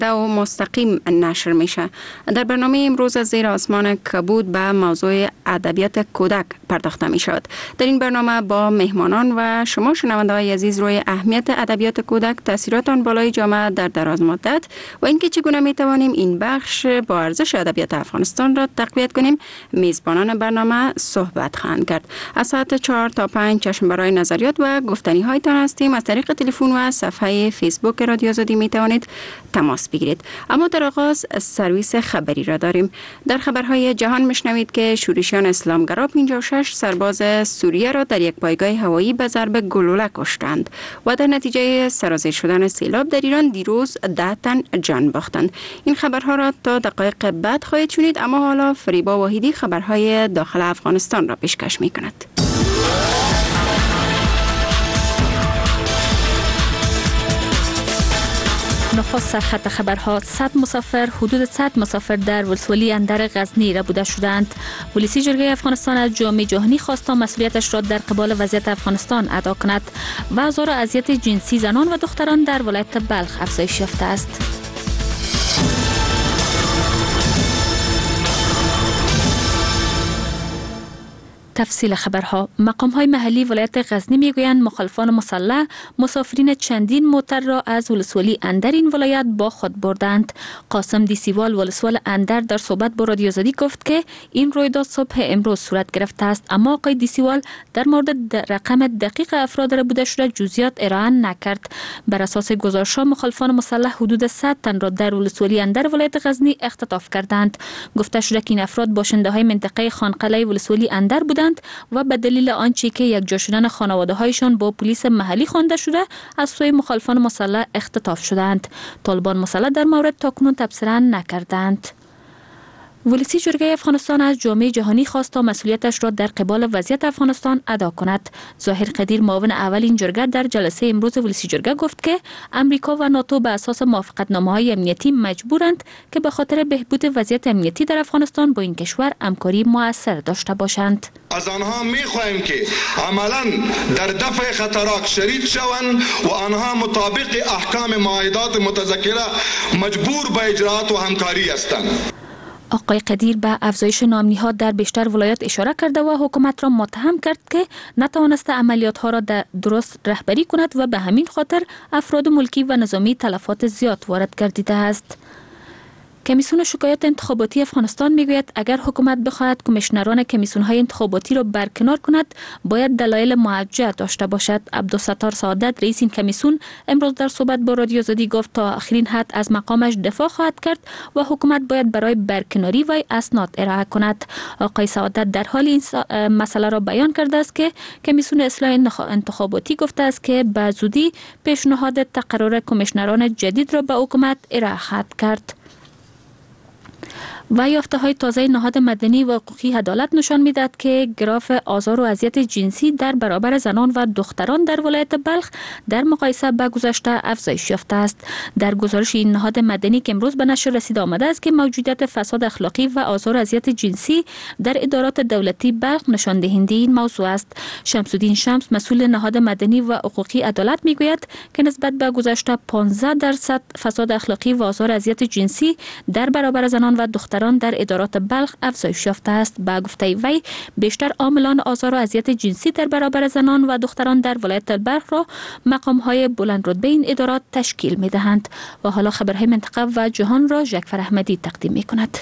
گسترده و مستقیم نشر میشه. در برنامه امروز از زیر آسمان کبود به موضوع ادبیات کودک پرداخته می شود. در این برنامه با مهمانان و شما شنونده های عزیز روی اهمیت ادبیات کودک، تاثیرات آن بالای جامعه در دراز مدت و اینکه چگونه می توانیم این بخش با ارزش ادبیات افغانستان را تقویت کنیم، میزبانان برنامه صحبت خواهند کرد. از ساعت 4 تا 5 چشم برای نظریات و گفتنی هایتان هستیم. از طریق تلفن و صفحه فیسبوک رادیو آزادی می توانید تماس بگیرید. اما در آغاز سرویس خبری را داریم. در خبرهای جهان میشنوید که شورشیان اسلامگرا 56 سرباز سوریه را در یک پایگاه هوایی به ضرب گلوله کشتند و در نتیجه سرازیر شدن سیلاب در ایران دیروز 10 تن جان باختند. این خبرها را تا دقایق بعد خواهید شنید، اما حالا فریبا واحدی خبرهای داخل افغانستان را پیشکش می‌کند. نخست سرخط خبرها: 100 مسافر، حدود 100 مسافر در ولسوالی اندر غزنی ربوده شدند. ولسی جرگه افغانستان از جامعه جهانی خواست تا مسئولیتش را در قبال وضعیت افغانستان ادا کند. و آزار و اذیت جنسی زنان و دختران در ولایت بلخ افزایش یافته است. تفصیل خبرها: مقام‌های محلی ولایت غزنی میگویند مخالفان مسلح مسافرین چندین موتر را از ولسوالی اندر این ولایت با خود بردند. قاسم دیسیوال ولسوال اندر در صحبت با رادیو آزادی گفت که این رویداد صبح امروز صورت گرفته است، اما آقای دیسیوال در مورد رقم دقیق افراد ربوده شده جزئیات ارائه نکرد. بر اساس گزارش‌ها مخالفان مسلح حدود 100 تن را در ولسوالی اندر ولایت غزنی اختطاف کردند. گفته شده که این افراد باشنده‌های منطقه خانقلعه ولسوالی اندر بودند و به دلیل آنچه که یک جا شدن خانواده‌هایشان با پلیس محلی خوانده شده از سوی مخالفان مسلح اختطاف شدند. طالبان مسلح در مورد تاکنون تبصره نکردند. ولسی جرگه افغانستان از جامعه جهانی خواست تا مسئولیتش را در قبال وضعیت افغانستان ادا کند. ظاهر قدیر معاون اول این جرگه در جلسه امروز ولسی جرگه گفت که امریکا و ناتو به اساس موافقتنامه‌های امنیتی مجبورند که به خاطر بهبود وضعیت امنیتی در افغانستان با این کشور همکاری مؤثر داشته باشند. از آنها می‌خواهیم که عملاً در دفع خطرات شریک شوند و آنها مطابق احکام معاهدات متذکره مجبور به اجرات و همکاری هستند. آقای قدیر به افزایش ناامنی‌ها در بیشتر ولایات اشاره کرده و حکومت را متهم کرد که نتوانسته عملیات‌ها را درست رهبری کند و به همین خاطر افراد ملکی و نظامی تلفات زیاد وارد گردیده است. کمیسیون شکایات انتخاباتی افغانستان میگوید اگر حکومت بخواهد کمیشنران کمیسیون‌های انتخاباتی را برکنار کند باید دلایل موجه داشته باشد. عبدالستار سعادت رئیس این کمیسیون امروز در صحبت با رادیو آزادی گفت تا آخرین حد از مقامش دفاع خواهد کرد و حکومت باید برای برکناری وی اسناد ارائه کند. آقای سعادت در حال این مسئله را بیان کرده است که کمیسیون اصلاح انتخاباتی گفته است که به زودی پیشنهاد تقرر کمیشنران جدید را به حکومت ارائه خواهد کرد. و یافته‌های تازه نهاد مدنی و حقوقی عدالت نشان می‌دهد که گراف آزار و اذیت جنسی در برابر زنان و دختران در ولایت بلخ در مقایسه با گذشته افزایش یافته است. در گزارش این نهاد مدنی که امروز به نشر رسیده آمده است که موجودیت فساد اخلاقی و آزار و اذیت جنسی در ادارات دولتی بلخ نشان دهنده این موضوع است. شمس‌الدین شمس مسئول نهاد مدنی و حقوقی عدالت می‌گوید که نسبت به گذشته 15% فساد اخلاقی و آزار و اذیت جنسی در برابر زنان و دختران در ادارات بلخ افزایش یافته است. با گفته وی بیشتر عاملان آزار و اذیت جنسی در برابر زنان و دختران در ولایت بلخ را مقام‌های بلند رتبه این ادارات تشکیل می‌دهند. و حالا خبرهای منطقه و جهان را جعفر احمدی تقدیم می‌کند.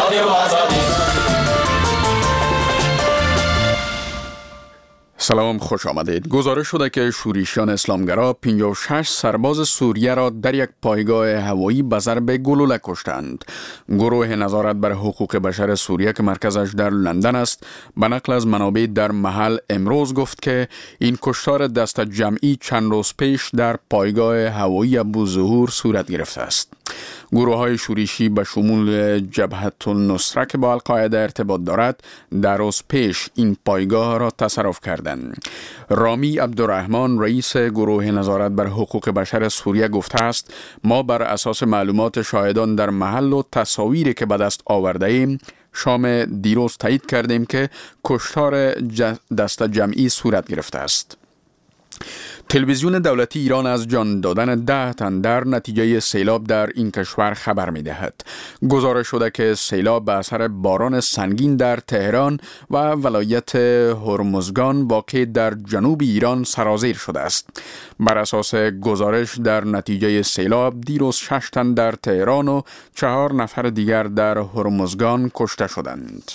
سلام، خوش آمدید. گزارش شده که شورشیان اسلامگرا 56 سرباز سوریه را در یک پایگاه هوایی به ضرب گلوله کشتند. گروه نظارت بر حقوق بشر سوریه که مرکزش در لندن است به نقل از منابع در محل امروز گفت که این کشتار دست جمعی چند روز پیش در پایگاه هوایی ابوظهور صورت گرفته است. گروه های شورشی به شمول جبهت النصره که با القاعده ارتباط دارد در روز پیش این پایگاه را تصرف کردند. رامی عبدالرحمن رئیس گروه نظارت بر حقوق بشر سوریه گفته است ما بر اساس معلومات شاهدان در محل و تصاویری که به دست آورده ایم شام دیروز تایید کردیم که کشتار دست جمعی صورت گرفته است. تلویزیون دولتی ایران از جان دادن 10 تن در نتیجه سیلاب در این کشور خبر می دهد. گزارش شده که سیلاب به اثر باران سنگین در تهران و ولایت هرمزگان واقع در جنوب ایران سرازیر شده است. بر اساس گزارش در نتیجه سیلاب دیروز 6 تن در تهران و 4 نفر دیگر در هرمزگان کشته شدند.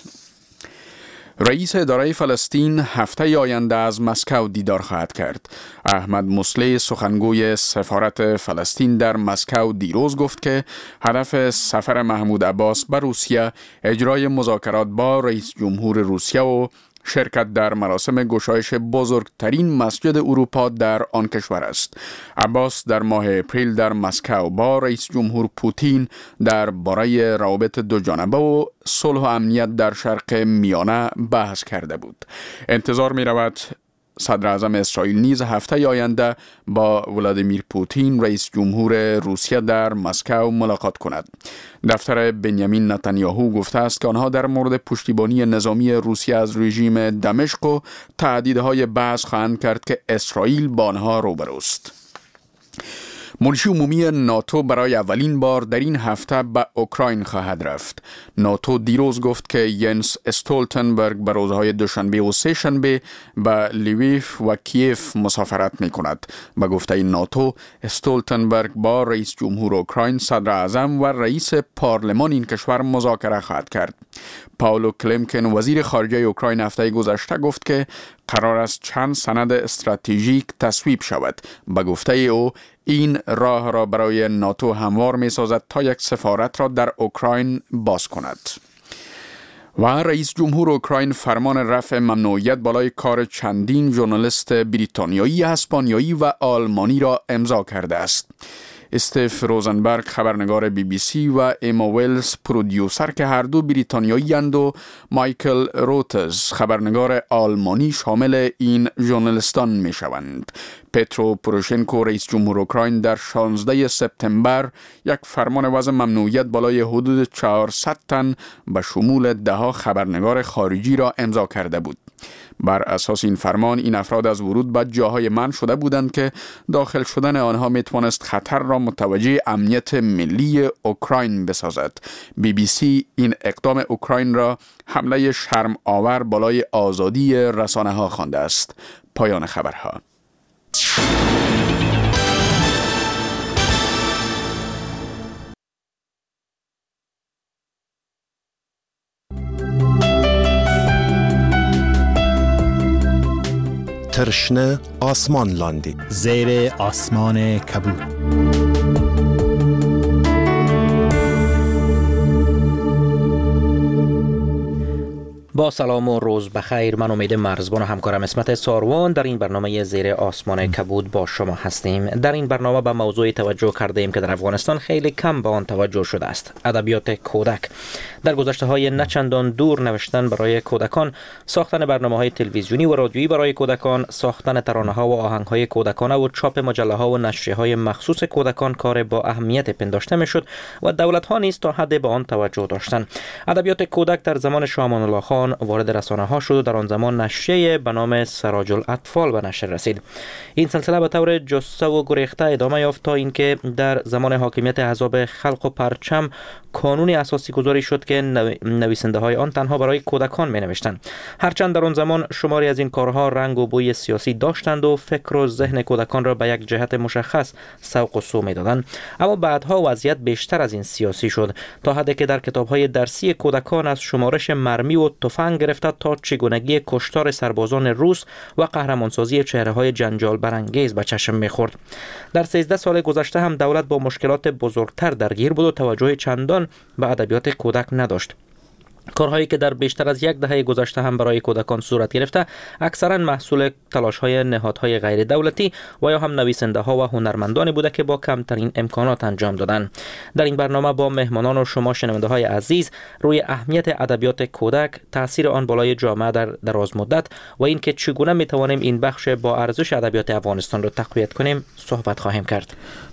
رئیس اداره فلسطین هفته آینده از مسکو دیدار خواهد کرد. احمد مصلح سخنگوی سفارت فلسطین در مسکو دیروز گفت که هدف سفر محمود عباس به روسیه اجرای مذاکرات با رئیس جمهور روسیه و شرکت در مراسم گشایش بزرگترین مسجد اروپا در آن کشور است. عباس در ماه اپریل در مسکو با رئیس جمهور پوتین در باره روابط دو جانبه و صلح و امنیت در شرق میانه بحث کرده بود. انتظار می رود صدر اعظم اسرائیل نیز هفته آینده با ولادیمیر پوتین رئیس جمهور روسیه در مسکو ملاقات کند. دفتر بنیامین نتانیاهو گفته است که آنها در مورد پشتیبانی نظامی روسیه از رژیم دمشق و تهدیدهای بحث خواهند کرد که اسرائیل با آنها روبروست. منشی عمومی ناتو برای اولین بار در این هفته به اوکراین خواهد رفت. ناتو دیروز گفت که ینس استولتنبرگ به روزهای دوشنبه و سه شنبه به لیویف و کیف مسافرت می کند. به گفته ناتو، استولتنبرگ با رئیس جمهور اوکراین، صدر اعظم و رئیس پارلمان این کشور مذاکره خواهد کرد. پاولو کلمکن وزیر خارجه اوکراین هفته گذشته گفت که قرار است چند سند استراتژیک تصویب شود. به گفته او این راه را برای ناتو هموار می سازد تا یک سفارت را در اوکراین باز کند. و رئیس جمهور اوکراین فرمان رفع ممنوعیت بالای کار چندین ژورنالیست بریتانیایی، اسپانیایی و آلمانی را امضا کرده است. استیف روزنبرگ خبرنگار BBC و اما ویلز پرودیوسر که هر دو بریتانیایی اند و مایکل روتز خبرنگار آلمانی شامل این ژورنالیستان می شوند. پترو پوروشنکو رئیس جمهور اوکراین در 16 سپتامبر یک فرمان وضع ممنوعیت بالای حدود 400 تن به شمول 10 خبرنگار خارجی را امضا کرده بود. بر اساس این فرمان این افراد از ورود به جاهای منع شده بودند که داخل شدن آنها می توانست خطر را متوجه امنیت ملی اوکراین بسازد. BBC این اقدام اوکراین را حمله شرم آور بالای آزادی رسانه ها خوانده است. پایان خبرها. ترشنه آسمان لاندی زیر آسمان کبود. با سلام و روز بخیر. من امید مرزبان و همکارم اسمت ساروان در این برنامه زیر آسمان کبود با شما هستیم. در این برنامه به موضوع توجه کرده ایم که در افغانستان خیلی کم به آن توجه شده است: ادبیات کودک. در گذشته های نچندان دور نوشتن برای کودکان، ساختن برنامه های تلویزیونی و رادیویی برای کودکان، ساختن ترانه ها و آهنگ های کودکانه و چاپ مجله ها و نشریه های مخصوص کودکان کار با اهمیت پنداشته میشد و دولت ها نیز تا حد به آن توجه داشتند. ادبیات کودک در زمان شاه امان الله خان وارد رسانه ها شد و در آن زمان نشریه به نام سراج الاطفال به نشر رسید. این سلسله به طور جسته و گریخته ادامه یافت تا اینکه در زمان حاکمیت احزاب خلق و پرچم قانون اساسی گذاری شد که نویسنده های آن تنها برای کودکان می نوشتند. هرچند در آن زمان شماری از این کارها رنگ و بوی سیاسی داشتند و فکر و ذهن کودکان را به یک جهت مشخص سوق و سو می دادند، اما بعدها وضعیت بیشتر از این سیاسی شد تا حدی که در کتاب‌های درسی کودکان از شمارش مرمی و تفنگ گرفته تا چگونگی کشتار سربازان روس و قهرمانسازی چهره‌های جنجال برانگیز به چشم می‌خورد. در 13 سال گذشته هم دولت با مشکلات بزرگتر درگیر بود و توجه چندان به ادبیات کودک نداشت. کارهایی که در بیشتر از یک دهه گذشته هم برای کودکان صورت گرفته اکثرا محصول تلاش‌های نهادهای غیر دولتی و یا هم نویسنده ها و هنرمندانی بوده که با کمترین امکانات انجام دادن. در این برنامه با مهمانان و شما شنونده های عزیز روی اهمیت ادبیات کودک، تاثیر آن بالای جامعه در دراز مدت و اینکه چگونه می توانیم این بخش با ارزش ادبیات افغانستان را تقویت کنیم صحبت خواهیم کرد.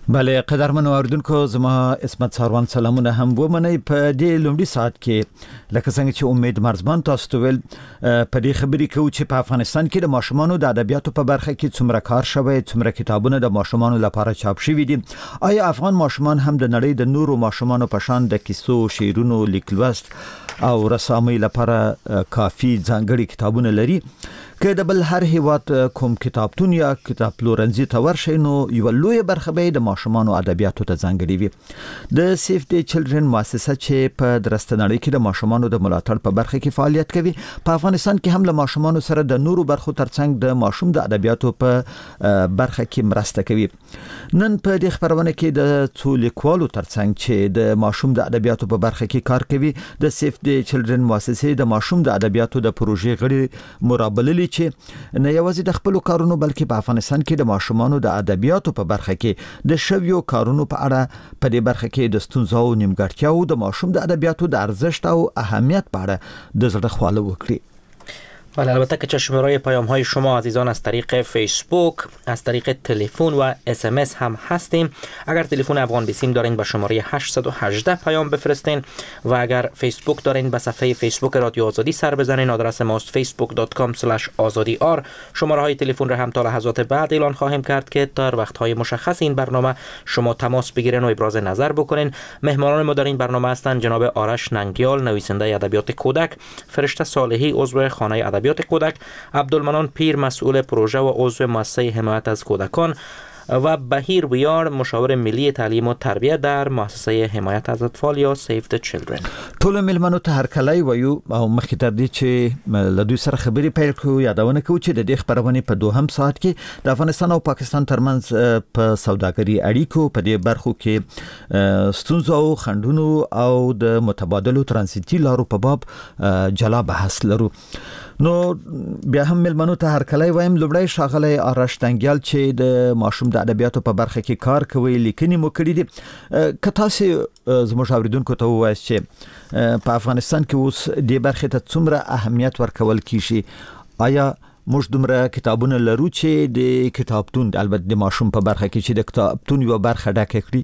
بله قدرمنو اوریدونکو زما اسمت ساروان سلامونه هم ومنئ په دې لومړي ساعت کې لکه څنګه چې امید مرزبان تاسو ته ویل په دې خبرې کوو چې په افغانستان کې د ماشومانو د ادبیاتو په برخه کې څومره کار شوی، څومره کتابونه د ماشومانو لپاره چاپ شوي دي. آیا افغان ماشومان هم د نړۍ د نورو ماشومانو په شان د کیسو، شعرونو، لیکلوست او رسامۍ لپاره کافي ځانګړي کتابونه لري؟ که د بل هر هیواد کوم کتابتون یا کتاب پلورنځي ته ورشئ نو یو لوی برخه به د ماشومانو ادبیاتو ته ځانګړي وي. د سیف دی چلډرن مؤسسه چې په درستنړۍ کې د ماشومانو د ملاتړ په برخه کې فعالیت کوي، په افغانستان کې هم له ماشومانو سره د نورو برخو ترڅنګ د ماشوم د ادبیاتو په برخه کې مرسته کوي. نن په دې خبرونه کې د څو لیکوالو ترڅنګ چې د ماشوم د ادبیاتو په برخه کې کار کوي، د سیف دی چلډرن مؤسسه د ماشوم د ادبیاتو د پروژې غړي مرابللي چې نه یوازې د خپل کارونو بلکې په افغانستان کې د ماشومانو د ادبیاتو په برخه کې د شویو کارونو په اړه په دې برخه کې د ستونزو او نیمګړتیاو د ماشوم د ادبیاتو د ارزښت او اهمیت په اړه د زړه خواله وکړي. بله البته که چشمه‌رای پیام‌های شما عزیزان از طریق فیسبوک، از طریق تلفن و SMS هم هستیم. اگر تلفن افغان بیسیم دارین به شماره 818 پیام بفرستین و اگر فیسبوک دارین به صفحه فیسبوک رادیو آزادی سر بزنین. آدرس ماست facebook.com/azadiar. شماره های تلفن را هم تا لحظات بعد اعلان خواهیم کرد که در وقت‌های مشخص این برنامه شما تماس بگیرین و ابراز نظر بکنین. مهمانان ما در این برنامه هستند جناب آرش ننگیال، نویسنده ادبیات کودک، فرشته صالحی عضو خانه ادبیات کودک، عبدالمنان پیر مسئول پروژه و عضو مؤسسه حمایت از کودکان و بهیر ویار مشاور ملی تعلیم و تربیت در مؤسسه حمایت از اطفال یا سیف د چلډرن. ټول ملمنو ته هرکلی وایو او مخکې تر دې چې له دوی سره خبرې پیل کړو یادونه کوو چې د دې خبرونې په دوهم ساعت کې د افغانستان او پاکستان ترمنځ په سوداګري اړیکو په دې برخو کې ستونزو او خنډونو او د متبادلو ترانزیتي لارو په باب جلا بحث لرو. نو بیا هم ملمنو ته هرکلی وایم. لومړی ښاغلی آرش ننګیال چې د ماشوم د ادبیاتو په برخه کې کار کوي، لیکنې مو کړي دي، که تاسو زموږ اوریدونکو ته ووایاست چې په افغانستان کې اوس دې برخې ته څومره اهمیت ورکول کیږي؟ آیا موږ دومره کتابونه لرو چې د کتابتون البته د ماشوم په برخه کې چې د کتابتون یو برخه ډکه کړي؟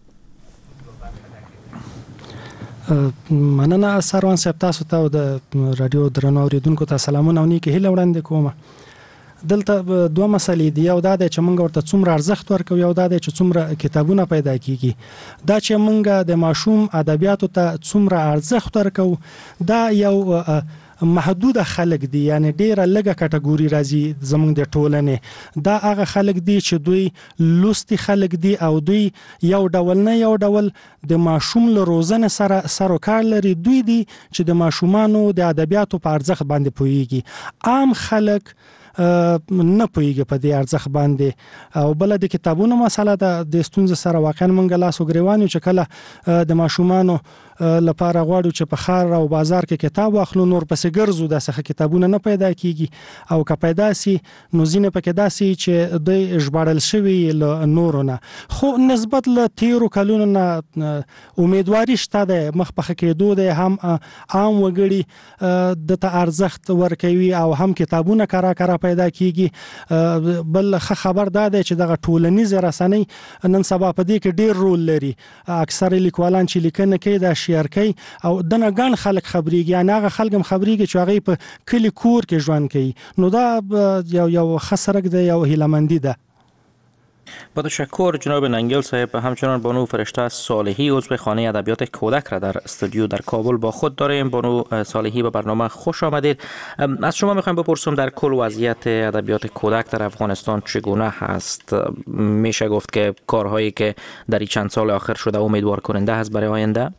مننه سروان صاحب، تاسو ته د رادیو درنو اوریدونکو ته سلامونه او نیکه هیله وړاندې کوم. دلته دوه مسلې دي، یو دا چې موږ ورته څومره ارزښت ورکوو، یو دا چې څومره کتابونه پیدا کیږي. دا چې موږ د ماشوم ادبیاتو ته څومره ارزښت ورکوو دا یو محدود خلک دي، یعنی ډیره لږه کټګوري راځي زموږ د ټولنې. دا هغه خلک دي چې دوی لوستي خلک دي او دوی یو ډول نه یو ډول د ماشوم له روزنې سره سروکار لري. دوی دي چې د ماشومانو د ادبیاتو په ارزښت باندې پوهیږي. عام خلک نه پوهیږي په دې ارزښت باندې. او بل د کتابونو مسله د ستونزې سره واقعا موږ لاس وګریوان چې کله د ماشومانو لپاره غواړو چې په خار او بازار کې کتاب واخلو، نور پسې ګرځو داسې کتابونه نه پیدا کیږي. او که پیدا سي نو ځینې پکې داسې چې د ژباړل شوي له نورو نه، خو نسبت له تیرو کلونو نه امیدواري شته د مخ په کېدو د هم عام وګړي د ته ارزښت ورکوي او هم کتابونه کرا پیدا کیږي. بل خبر دا دی چې دغه ټولنیز رسنۍ نن سبا په دې کې ډیر رول لري. اکثر لیکوالان چې لیکنه کوي دا شیر کوي او دنه ګڼ خلک خبريږي، یعنی هغه خلک هم خبريږي چې هغه په کلی کور کې ژوند کوي. نو دا یو خسرک دی، یو هیلمندی ده. با تشکر جناب ننگیال صاحب. همچنان بانو فرشته صالحی عضو خانه ادبیات کودک را در استودیو در کابل با خود داریم. بانو صالحی به برنامه خوش آمدید. از شما میخوایم بپرسم در کل وضعیت ادبیات کودک در افغانستان چگونه هست؟ میشه گفت که کارهایی که در این چند سال آخر شده امیدوار کننده هست برای آینده؟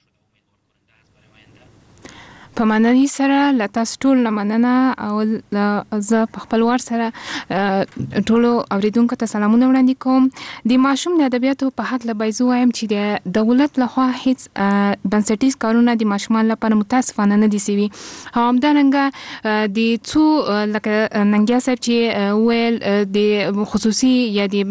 په مننې سره لتاس ټول مننه او زه په خپل ور سره ټولو اوریدونکو ته سلامونه وړاندې کوم. د ماشوم د ادبیاتو په حق له بایزو وایم چې د دولت لخوا هیڅ بنسټیز کارونه د ماشومان لپاره متاسفانه نه دي سوي. همدارنګه د څو لکه ننګیا صاحب چې ویل د خصوصي یا د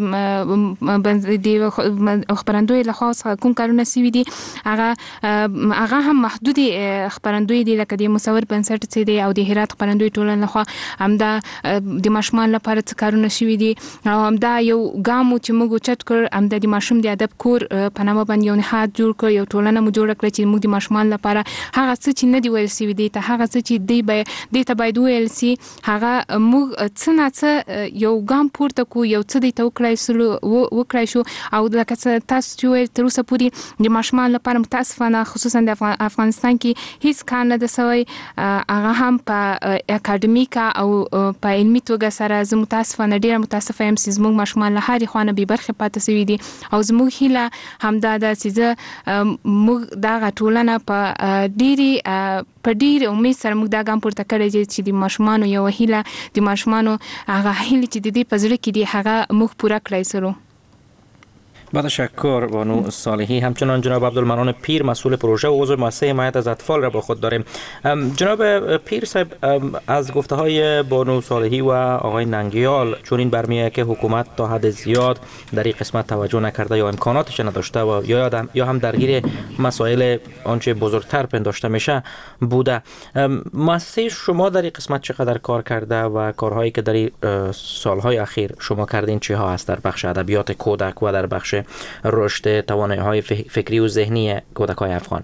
خبرندوی لخوا کوم کارونه سوي دي هغه هم محدود خبرندوی دي لکه د مصور بنسټ چې دی او د هرات خپرندوی ټولنه لخوا همدا د ماشومان لپاره څه کارونه شوي دي او همدا یو ګام چې موږ چت کړ همدا د ماشوم د ادب کور په نامه باندې یو نهاد جوړ کړ یو ټولنه مو جوړ کړ چې موږ د ماشومان لپاره هغه څه چې نه دی ویل سوي دي ته هغه څه چې دی ته باید ویل سي هغه موږ څه نه څه یو ګام پورته کو یو څه دی ته وکړای شو او لکه تاسو چې تر اوسه پورې د ماشومان لپاره متاسفانه خصوصا د افغانستان کې هیڅ کار نه دی سوی هغه هم په اکاډمیکا او په علمي توګه سره زه متاسفانه ډیره متاسفه یم چې زموږ ماشومان له هرې خوا نه بې برخې پاتې سوي دي او زموږ هیله همدا ده چې موږ دغه ټولنه په ډېر امید سره موږ دا ګام پورته کړی چې د ماشومانو یو هیله د ماشومانو هغه هیله چې د دې په زړه کې دي هغه موږ پوره کړی سرو. با تشکر بانو صالحی. همچنان جناب عبدالمنان پیر مسئول پروژه و عضو مؤسسه حمایت از اطفال را با خود داریم. جناب پیر صاحب، از گفته های بانو صالحی و آقای ننگیال چون این برمیآید که حکومت تا حد زیاد در این قسمت توجه نکرده یا امکاناتش نداشته و یا هم درگیر مسائل آنچه بزرگتر پنداشته میشه بوده. مؤسسه شما در این قسمت چقدر کار کرده و کارهایی که در سالهای اخیر شما کردین چه ها است در بخش ادبیات کودک و در بخش رشد توانایی‌های فکری و ذهنی کودک‌های افغان؟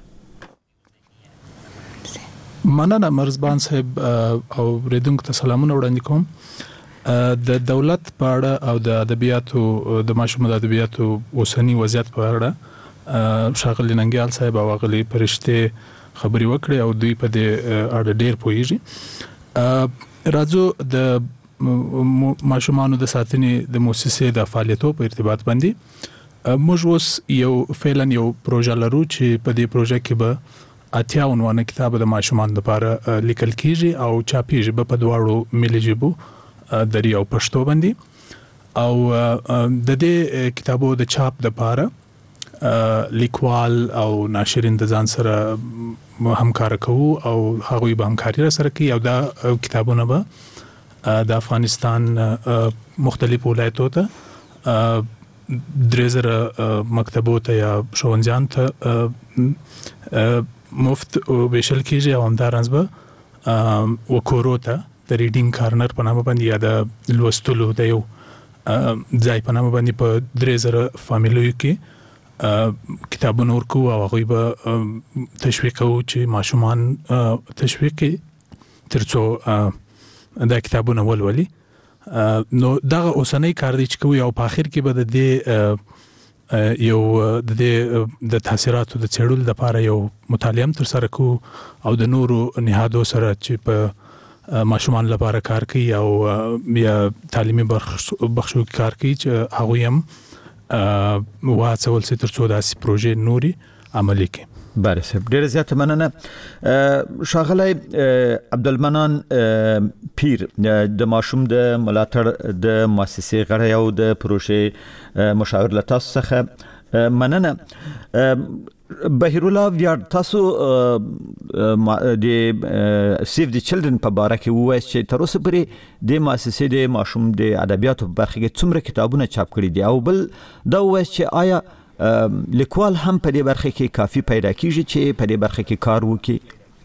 مننه مرزبان صاحب او ریدونکو ته سلامونه وړاندې کوم. د دولت په اړه او د ادبیاتو د ماشومانو د ادبیاتو اوسنی وضعیت په اړه ښاغلي ننګیال صاحب او غلي پرشته خبري وکړي او دوی په دې اړه ډېر پوهیږي. راځو د ماشومانو د ساتنې د مؤسسې د فعالیتو په ارتباط باندې موږ اوس یو فعلا یو پروژه لرو چې په دې پروژه کې به 80 عنوانه کتاب د ماشومانو لپاره لیکل کیږي او چاپیږي په دواړو ملي ژبو دري او پښتو باندې او د دې کتابو د چاپ لپاره لیکوال او ناشرین د ځان سره همکار کوو او هغوی به همکاري سره کوي او دا کتابونه به د افغانستان مختلف ولایتو ته 3000 مکتبو ته یا ښوونځیانو ته مفت ویشل کیږي او همدارنګه به وکورو ته د ریډینګ کارنر په نامه باندې یا د لوستلو د یو ځای په نامه باندې په 3000 فامیلیو کې کتابونه ورکو او هغوی به تشویق کوو چې ماشومان تشویق کړي ترڅو دا کتابونه ولولي. نو دغه اوسنۍ کار دی چې کوي او په اخر کې به د دې یو د تاثیراتو د څېړلو لپاره یو مطالعه تر سره کوو او د نورو نهادو سره چې په ماشومان لپاره کار کوي او یا تعلیمي بخشو کار کوي چې هغوی هم وهڅول سي ترڅو داسې پروژې نوري عملي کړي. بله صاحب، ډېره زیاته مننه. ښاغلی عبدالمنان پیر د ماشوم د ملاتړ د مؤسسې غړی او د پروژې مشاور له تاسو څخه مننه. بهیر الله ویاړ، تاسو د سیف د چلډرن په باره کې ووایاست چې تر اوسه پورې د مؤسسې د ماشوم د ادبیاتو په برخه کې څومره کتابونه چاپ کړي دي او بل دا ووایاست چې آیا لیکوال هم په دې برخه کې کافي پیدا کیږي چې په دې برخه کې کار وکړي؟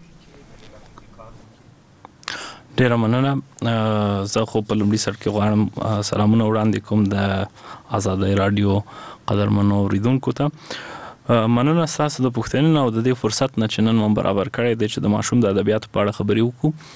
ډیره مننه. زه خو په لومړي سر کې غواړم سلامونه وړاندې کوم د آزادۍ رادیو قدرمنو اوریدونکو ته. مننه ستاسو د پوښتنې او د دې فرصت نه چې نن مو برابر کړی دی چې د ماشوم د ادبیاتو په اړه خبرې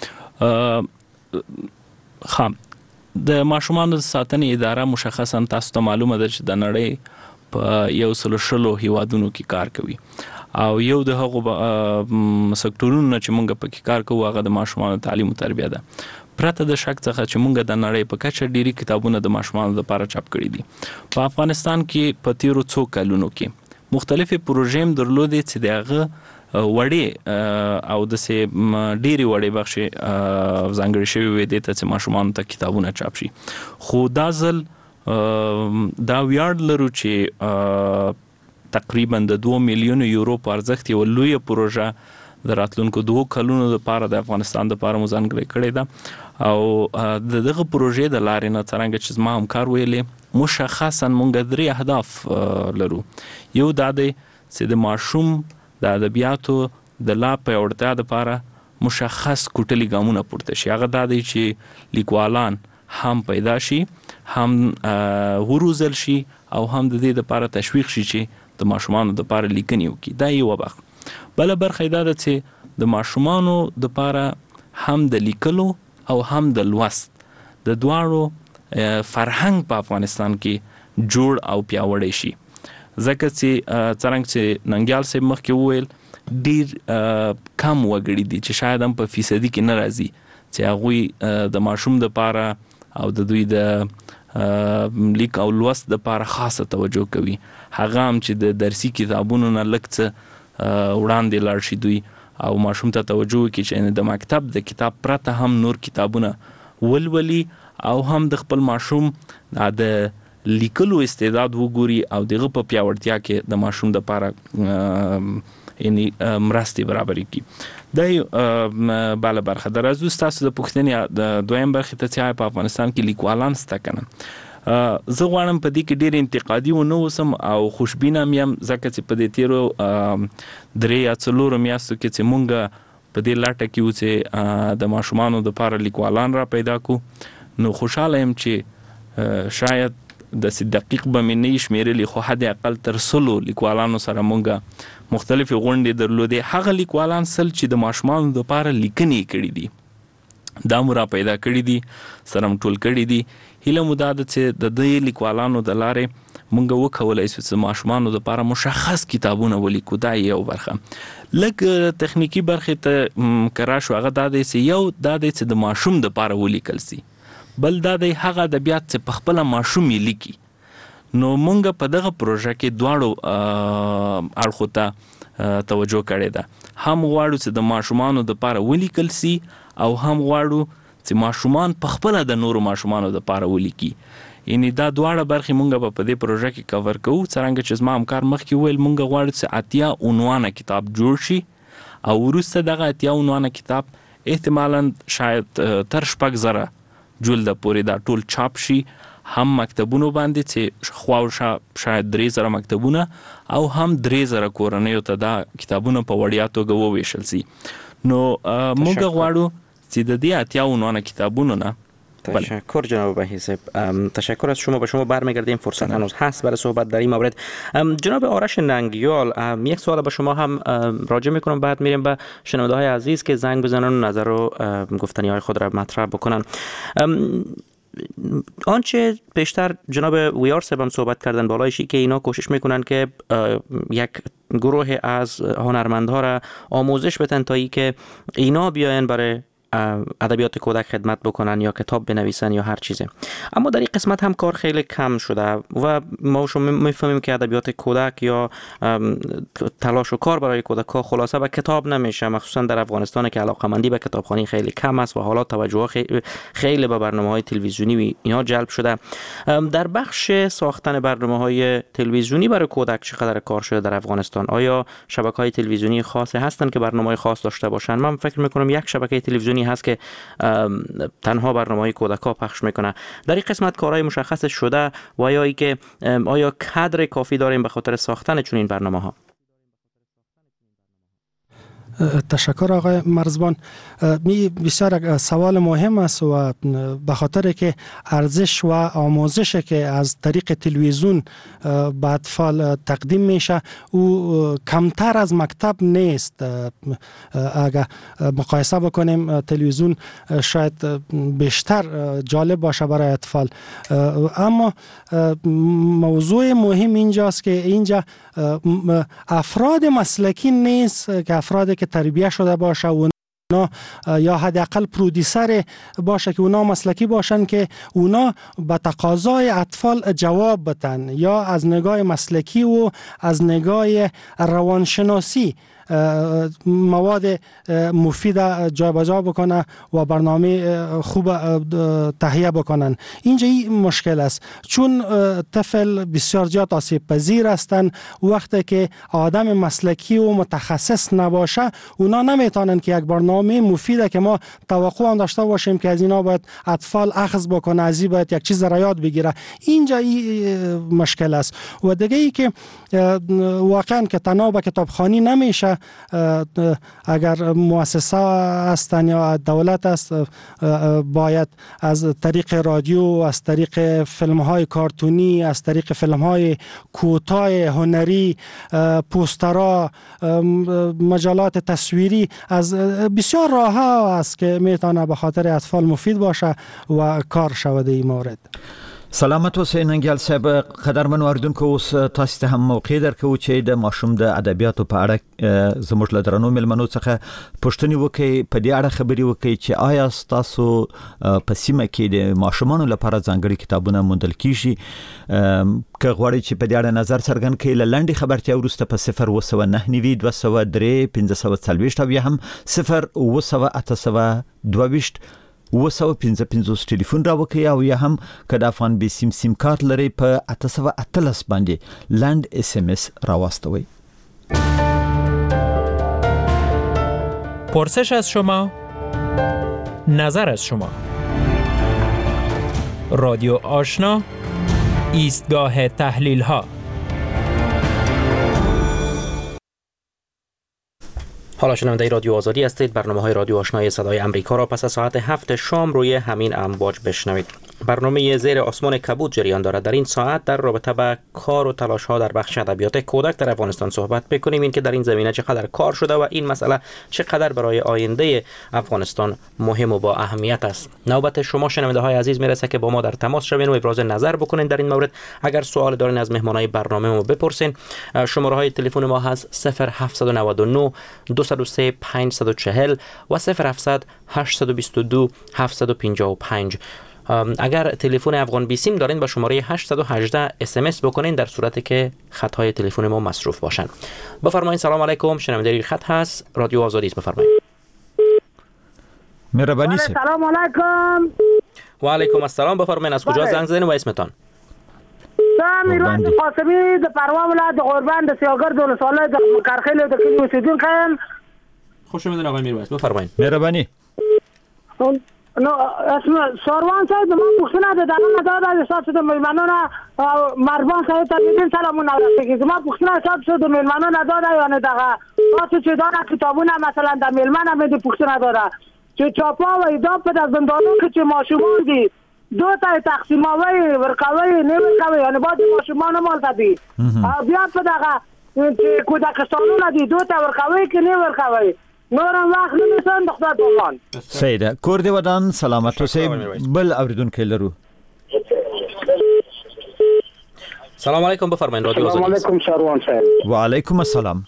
وکړو. د ماشومانو د ساتنې اداره مشخصا تاسو ته معلومه ده چې د نړۍ په 160 هیوادونو کې کار کوي او یو د هغو سکتورونو چې موږ پکې کار کوو هغه د ماشومانو تعلیم او تربیه ده. پرته د شک څخه چې موږ د نړۍ په کچه ډیری کتابونه د ماشومانو لپاره چاپ کړي دي. په افغانستان کې په تیرو څو کلونو کې مختلفې پروژې هم درلودې چې دغه وړې او د سه ډیری وړې بخشي ځانګړي شوی وي د ته ماشومانو ته کتابونه چاپ شي. خو دا ځل دا ویاړ لرو چې تقریبا د 2 میلیون یورو په ارزښت یو لوی پروژه د راتلونکو 2 کلونو لپاره د افغانستان لپاره ځانګړې کړې ده او دغه پروژې د لارې نه څنګه چې ما هم کار ویلې مشخصا مونږ 3 اهداف لرو. یو دا دی چې د ماشوم د ادبیاتو د لا پیاوړتیا لپاره مشخص کوټلي ګامونه پورته شي. هغه دا دی چې لیکوالان هم پیدا شي، هم وروزل شي او هم د دې لپاره تشویق شي چې د ماشومانو لپاره لیکنې وکړي. دا یو برخه. بل برخه دا ده چې د ماشومانو لپاره هم د لیکلو او هم د لوست د دواړو فرهنګ په افغانستان کې جوړ او پیاوړی شي. ځکه چې څرنګه چې ننګیال صاحب مخکې وویل ډیر کم وګړي دي چې شاید هم په فیصدي کې نه راځي چې هغوی د ماشوم لپاره او د دوی د لیک او لوست لپاره خاصه توجه کوي. هغه هم چې د درسي کتابونو نه لږ څه وړاندې لاړ شي دوی او ماشوم ته توجه وکړي چې د مکتب د کتاب پرته هم نور کتابونه ولولي او هم د خپل ماشوم د لیکلو استعداد وګوري او دغه په پیاوړتیا کې د ماشوم لپاره یعنی مرستې برابرې کړي. دا بل برخه ده. راځو ستاسو د پوښتنې د دویم برخې ته چې په افغانستان کې لیکوالان شته کنه. زه غواړم په دې کې ډېر انتقادي ونه اوسم او خوشبینه یم ځکه چې په دې تیرو 3 یا 4 میاشتو کې چې مونږ په دې لټه کې و چې د ماشومانو لپاره لیکوالان را پیدا کو، نو خوشاله یم چې شاید د دقیق به مې نه شمیرلي خو حد اقل تر 100 لیکوالانو سره مونږ مختلفې غونډې درلودې. هغه لیکوالان چې د ماشومانو لپاره لیکنې کړي دي دا مو را پیدا کړي دي، سره م ټول کړي دي. هیله مو دا ده چې د دې لیکوالانو د لارې مونږ وکولای شو چې ماشومانو لپاره مشخص کتابونه ولیکو. دا یو برخه. لکه تخنیکی برخه ته کرا شو هغه دا دی چې یو دا دی چې د ماشوم لپاره ولیکل سي، بل دا دی هغه ادبیات چې په خپل ماشوم یې لیکي. نو مونږ په دغه پروژه کې دواړو اړخو ته توجه کړې ده. هم غواړو چې د ماشومانو لپاره ولیکل سي او هم غواړو چې ماشومان په خپل د نورو ماشومانو لپاره ولیکي. یعنی دا دواړه برخې مونږ په دې پروژه کې کور کوو. څرنګه چې زما همکار مخکې ویل مونږ غواړو چې 80 عنوانه کتاب جوړ شي او وروسته دغه 80 عنوانه کتاب احتمالاً شاید تر 6,000 جلده پورې دا ټول چاپ شي، هم مکتبونو باندې چې خواوشا شاید 3,000 مکتبونه او هم 3,000 کورنیو ته دا کتابونه په وړیا توګه وویشل سي. نو موږ غواړو چې د دې 80 عنوانه کتابونو نه. تشکر جناب بهی صاحب. تشکر از شما. به شما برمیگردیم، فرصت هنوز هست برای صحبت در این مورد. جناب آرش ننگیال، یک سوال به شما هم راجع میکنم، بعد میریم به شنونده های عزیز که زنگ بزنن و نظر و گفتنی های خود را مطرح بکنن. آنچه پیشتر جناب ویار صاحب هم صحبت کردن بالایشی که اینا کوشش میکنن که یک گروه از هنرمندها را آموزش بدن تا ای که اینا بیاین برای ادبیات کودک خدمت بکنن یا کتاب بنویسن یا هر چیزی. اما در این قسمت هم کار خیلی کم شده و ما شما میفهمیم که ادبیات کودک یا تلاش و کار برای کودک ها خلاصه به کتاب نمیشه، مخصوصا در افغانستان که علاقمندی به کتابخوانی خیلی کم است و حالا توجه خیلی به برنامه‌های تلویزیونی اینا جلب شده. در بخش ساختن برنامه‌های تلویزیونی برای کودک چقدر کار شده در افغانستان؟ آیا شبکه‌های تلویزیونی خاصی هستن که برنامه‌های خاص داشته باشن؟ من فکر می‌کنم یک شبکه تلویزیونی هست که تنها برنامه‌های کودک‌ها پخش میکنه. در این قسمت کارهای مشخص شده و آیا کادر کافی داریم به خاطر ساختن چنین این برنامه‌ها؟ تشکر آقای مرزبان. بسیار سوال مهم است و به خاطر که ارزش و آموزش که از طریق تلویزیون به اطفال تقدیم میشه او کمتر از مکتب نیست. اگر مقایسه بکنیم تلویزیون شاید بیشتر جالب باشه برای اطفال. اما موضوع مهم اینجاست که اینجا افراد مسلکی نیست که افرادی که تربیه شده باشه و یا حداقل پرودیسر باشه که اونا مسلکی باشن که اونا به تقاضای اطفال جواب بدن یا از نگاه مسلکی و از نگاه روانشناسی مواد مفید جابجا بکنه و برنامه خوب تهیه بکنن. اینجا این مشکل است چون طفل بسیار زیاد آسیب پذیر هستن. وقتی که آدم مسلکی و متخصص نباشه اونا نمیتونن که یک برنامه مفیده که ما توقع هم داشته باشیم که از اینا باید اطفال اخذ بکنه، از این باید یک چیز را یاد بگیره. اینجا این مشکل است. و دیگه ای که واقعا که تنها به کتابخوانی نمیشه دیگه اگر مؤسسه هستن یا دولت است باید از طریق رادیو، از طریق فیلم های کارتونی، از طریق فیلم های کوتاه هنری، پوسترها، مجلات تصویری، از بسیار راه ها است که میتونه به خاطر اطفال مفید باشه و کار شود این مورد. سلامت اوسئ ننګیال صاحب. قدرمن اوریدونکو، اوس تاسو ته هم موقع درکو چې د ماشوم د ادبیاتو په اړه زموږ له درنو ملمنو څخه پوښتنې وکړي، په دې اړه خبرې وکړي چې آیا تاسو په سیمه کې د ماشومانو لپاره ځانګړي کتابونه موندل کیږي؟ که غواړئ چې په دې اړه نظر څرګند کړئ، له لنډې خبرتیا وروسته په 029 203 540 او یا هم 0 922 ټلیفون را وکړئ، او یا هم که د افغان بي سیم کارت لرئ په 813 باندې لنډ SMS راواستوئ. پرسش از شما، نظر از شما. رادیو آشنا، ایستگاه تحلیل ها. حالا شنونده رادیو آزادی هستید. برنامه‌های رادیو آشنای صدای امریکا را پس از ساعت 7 شام روی همین امواج بشنوید. برنامه زیر آسمان کبود جریان دارد. در این ساعت در رابطه با کار و تلاش‌ها در بخش ادبیات کودک در افغانستان صحبت می‌کنیم، این که در این زمینه چقدر کار شده و این مسئله چقدر برای آینده افغانستان مهم و با اهمیت است. نوبت شما شنونده‌های عزیز میرسه که با ما در تماس شوین و ابراز نظر بکنین در این مورد. اگر سوال دارین از مهمانای برنامه ما بپرسین. شماره‌های تلفن ما هست 0799 203 540 و 0700 822 755. اگر تلفن افغان بی سیم دارین با شماره 818 SMS بکنین در صورتی که خط‌های تلفن ما مصروف باشن. بفرمایید. سلام علیکم، شنونده خط هست، رادیو آزادی است، بفرمایید. مهربانی. سلام علیکم. و علیکم السلام، بفرمایید. از کجا زنگ زدین و اسمتان؟ میروان قاسمی د پروا ولایت قربان د سیاګر د ولسوالۍ د کارخیل د کلی اوسیدونکی یم. خوش آمدید آقای میروان، بفرمایید. مهربانی. نو اسم ساروان صاحب ما پوښتنه ده دغه د تاسو د میلمنونو مربان صاحب ته دې سلامونه ورکړي. ما پوښتنه تاسو د میلمنونو دا یعنی دغه تاسو چې دا کتابونه مثلا د میلمنه مې د پوښتنه ده چې چاپا وای دا په زندانو کې چې ماشومان دي دو ته تقسیموي ورکوي نه ورکوي، یعنی باید ماشومان مال دي بیا په دغه چې کودکستانونه دي دو ته ورکوي کې نه ورکوي. نورم وخت نمیسن دختر دوان سیده کور دی ودان. سلامت اوسئ. بل اوریدونکو لرو. سلام علیکم، بفرمایید. رادیو آزادی. سلام علیکم شاروان صاحب. و علیکم السلام.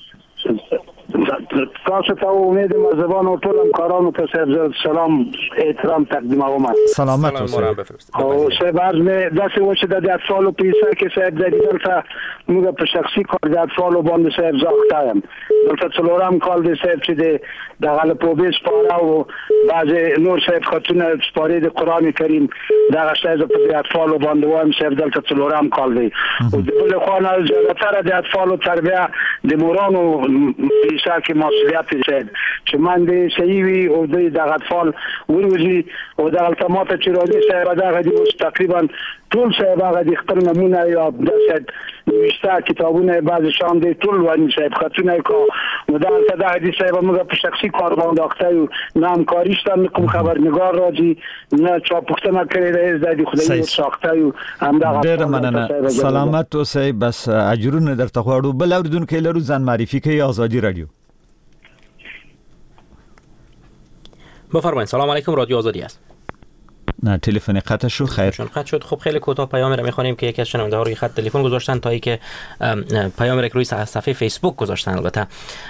تاسو ته امیدم از زبان او ټول همکارانو ته صاحب سلام احترام تقدیموم. سلامت اوسئ. او صاحب از مې داسې و چې د اطفالو پیسه کې صاحب د دلته موږ په شخصي کار د اطفالو باندې صاحب زاخته یم. دلته څلورم کال دی صاحب چې د غلپوبې سپاره او بعضې نور صاحب خطونه سپارې د قرآن کریم دغه شی زه په اطفالو باندې وایم صاحب دلته څلورم کال دی. او د بلې خوا نه زیاتره د اطفالو تربیه د مورانو پیسه کې مسئولیت صاحب چې من دې صحیح وي او د اطفال وروزي او د التمات چې راځي صاحب دغه د تقریبا ټول صاحب هغه د خپل نمونه یا د صاحب نوشته کتابونه بعض شان دي ټول وایي صاحب خطونه کو مدام ته د دې صاحب موږ په شخصي کار باندې اخته یو نام کاریشتن کوم خبرنگار راځي نه چا پښتنه کړی دی د خدای ساخته یو همدغه. ډیر مننه. سلامت اوسئ. بس اجرونه درته غواړو. بل اوریدونکو لرو ځان معرفي کوي. آزادی رادیو. بفرمایید. سلام علیکم، رادیو آزادی است. نه تلفن قطع شد. خیر قطع شد. خب خیلی کوتاه پیام را می‌خوانیم که یکی از شنونده‌ها روی خط تلفن گذاشتن تا اینکه پیام را روی صفحه فیسبوک گذاشتن. البته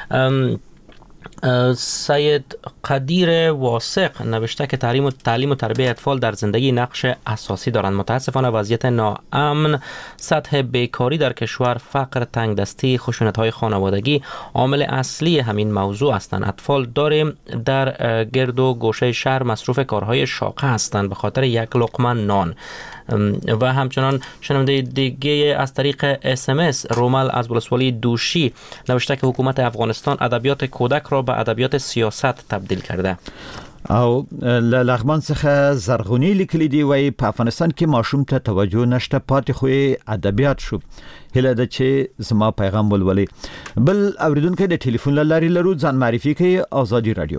سید قدیر واثق نوشته که تعلیم و تربیت اطفال در زندگی نقش اساسی دارند. متاسفانه وضعیت ناامن، سطح بیکاری در کشور، فقر، تنگدستی، خشونت‌های خانوادگی عامل اصلی همین موضوع هستند. اطفال داریم در گرد و گوشه شهر مصروف کارهای شاقه هستند به خاطر یک لقمه نان. و همچنان شنونده دیگه از طریق SMS رومل از ولسوالی دوشی نوشته که حکومت افغانستان ادبیات کودک را به ادبیات سیاست تبدیل کرده. او لغمان څخه زرغونی لیکلي دی وای په افغانستان کې ماشوم ته توجه نشته پاتې خو ادبیات شو هله د چې زما پیغام ولولي بل اوریدونکو د ټلیفون لاري لرو ځان معرفي کوي آزادي رادیو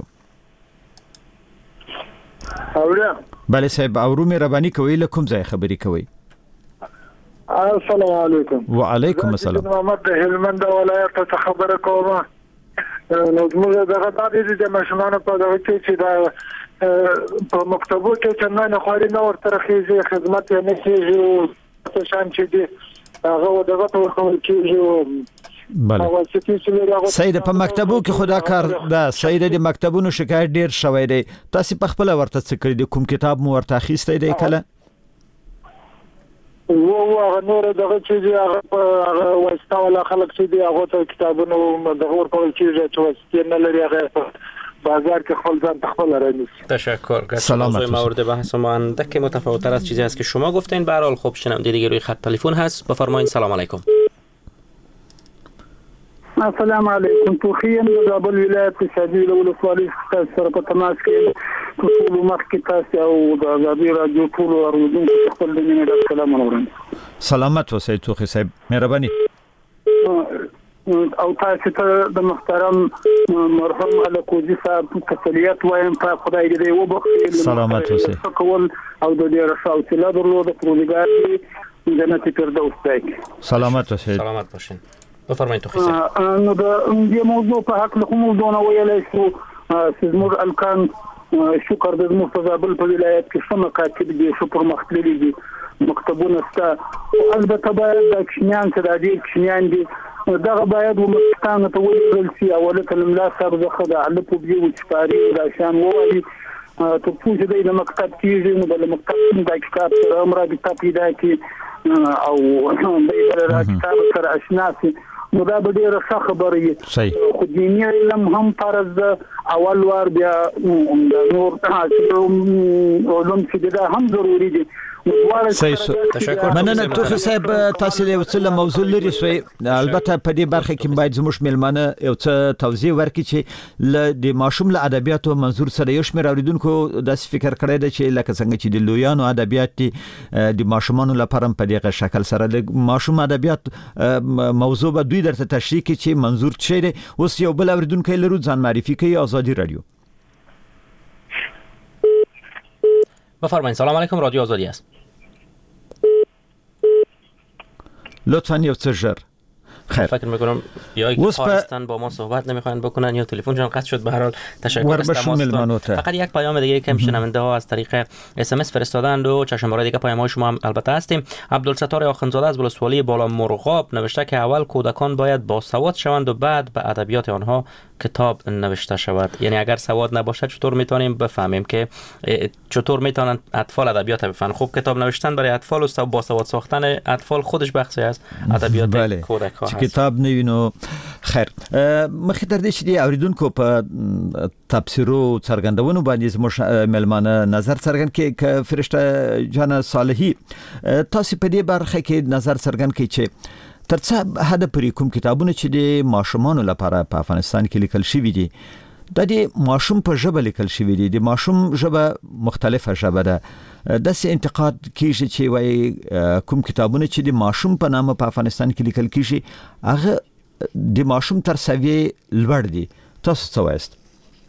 اوره بله صاحب اورو مهرباني کوي لکم ځای خبري کوي السلام علیکم وعلیکم السلام محمد هلمند ولایت ته خبره کوم نو موږ دغه د ماشومانو په دغه کې چې دا په مکتبو کې چې نه خوري نو ورته خېږي خدمت یې نه کېږي په شان چې دی هغه دغه ته ورکول کېږي بله سید په مکتبو کې خدا کار دا سید د مکتبونو شکایت ډیر شوی دی تاسو په خپل ورته څه کړی د کوم کتاب مو ورته اخیستی دی کله هغه نور دغه چې هغه واسطه ولا خلک چې دی هغه ته کتابونو دغه ورکول کېږي چې واسطه نه لري هغه بازار کې خپل ځان تخپل رانی. تشکر. موضوع مورد بحث ما اندک متفاوت‌تر از چیزی است که شما گفتین. به هر حال خب شنونده دیگه روی خط تلفن هست. بفرمایید. سلام علیکم. السلام علیکم. توخیم زابل ولایت شادی ولسوالی سره په تماس کې ټول مخکې تاسو او د آزادي رادیو ټول اوریدونکو خپل د مینې د سلام اورم. سلامت اوسئ توخی صاحب. مهرباني. او تاسو ته د محترم مرحوم الکوزی صاحب تسلیت وایم په خدای دې وبخښي. سلامت اوسئ. او د دې رسالت درلود پروګرام جنت فردوس دی. سلامت اوسئ. سلامت باشین. بفرمایید توخی صاحب. نو د دې موضوع په حق له کومو دونه ویلای شو سیزمور الکان شکر د مستزابل په ولایت کې سم کاتب دي شو پر مختلفي دي مکتبونه ستا البته باید د کشمیان څخه د دې کشمیان دي دغه باید ومستانه ته ویل شي اوله کلمه صاحب زخه د علي په دی وچاري د شان وایي ته پوښتنه د مکتب کېږي نو د مکتب د کتاب سره امر د کتاب پیدا کی او د کتاب سره آشنا شي نو دا به ډیره ښه خبره وي خو دیني علم هم فرض ده اول وار بیا نور علوم چې دا هم ضروري دي تشکر. مننه توخی صاحب تاسو له وڅله موضوع لري سوی البته په دې برخه کې باید زموږ ملمانه یو څه توضیح ورکړي چې د ماشوم له ادبیاتو منظور سره یو شمېر اوریدونکو داسې فکر کړی دی چې لکه څنګه چې د لویانو ادبیات دي د ماشومانو لپاره په دغه شکل سره د ماشوم ادبیات موضوع به دوی درته تشریح کړي چې منظور څه دی. اوس یو بل اوریدونکو لرو ځان معرفي کوي آزادی رادیو. بفرمایید. سلام علیکم. رادیو آزادی است. لطفاً یو څه ژر. خیر. فکر میکنم یا اینکه خواستن با ما صحبت نمیخوان بکنن یا تلفنشون قطع شد. به هر حال تشکر از تماستون. فقط یک پیام دیگه که شنونده ها از طریق اس ام اس فرستادن و چشم‌برای دیگه پیام های شما هم البته هستیم. عبدالستار آخوندزاده از ولسوالی بالا مرغاب نوشته که اول کودکان باید باسواد شوند و بعد به ادبیات آنها کتاب نوشته شود. یعنی اگر سواد نباشه چطور میتونیم بفهمیم که چطور میتونن اطفال ادبیات بفهمن؟ خب کتاب نوشتن برای اطفال و باسواد ساختن اطفال خودش بخشی از ادبیات کودک ها هست. کتاب نوینو خیر مخې تر دې چې دی اوریدونکو په تفسیرو څرګندونو باندې زموږ ملمانه نظر څرګند کې ک فرشته جان صالحي تاسو په دې برخه کې نظر څرګند کې چې ترڅه حد پرې کوم کتابونه چې د ماشومانو لپاره په افغانستان کې لیکل شوي دي د ماشوم په ژبه لیکل شوي دي د ماشوم ژبه مختلفه ژبه ده داسې انتقاد کیږي چې وایي کوم کتابونه چې د ماشوم په نامه په افغانستان کې لیکل کیږي هغه د ماشوم تر سویې لوړ دي. تاسو څه وایست؟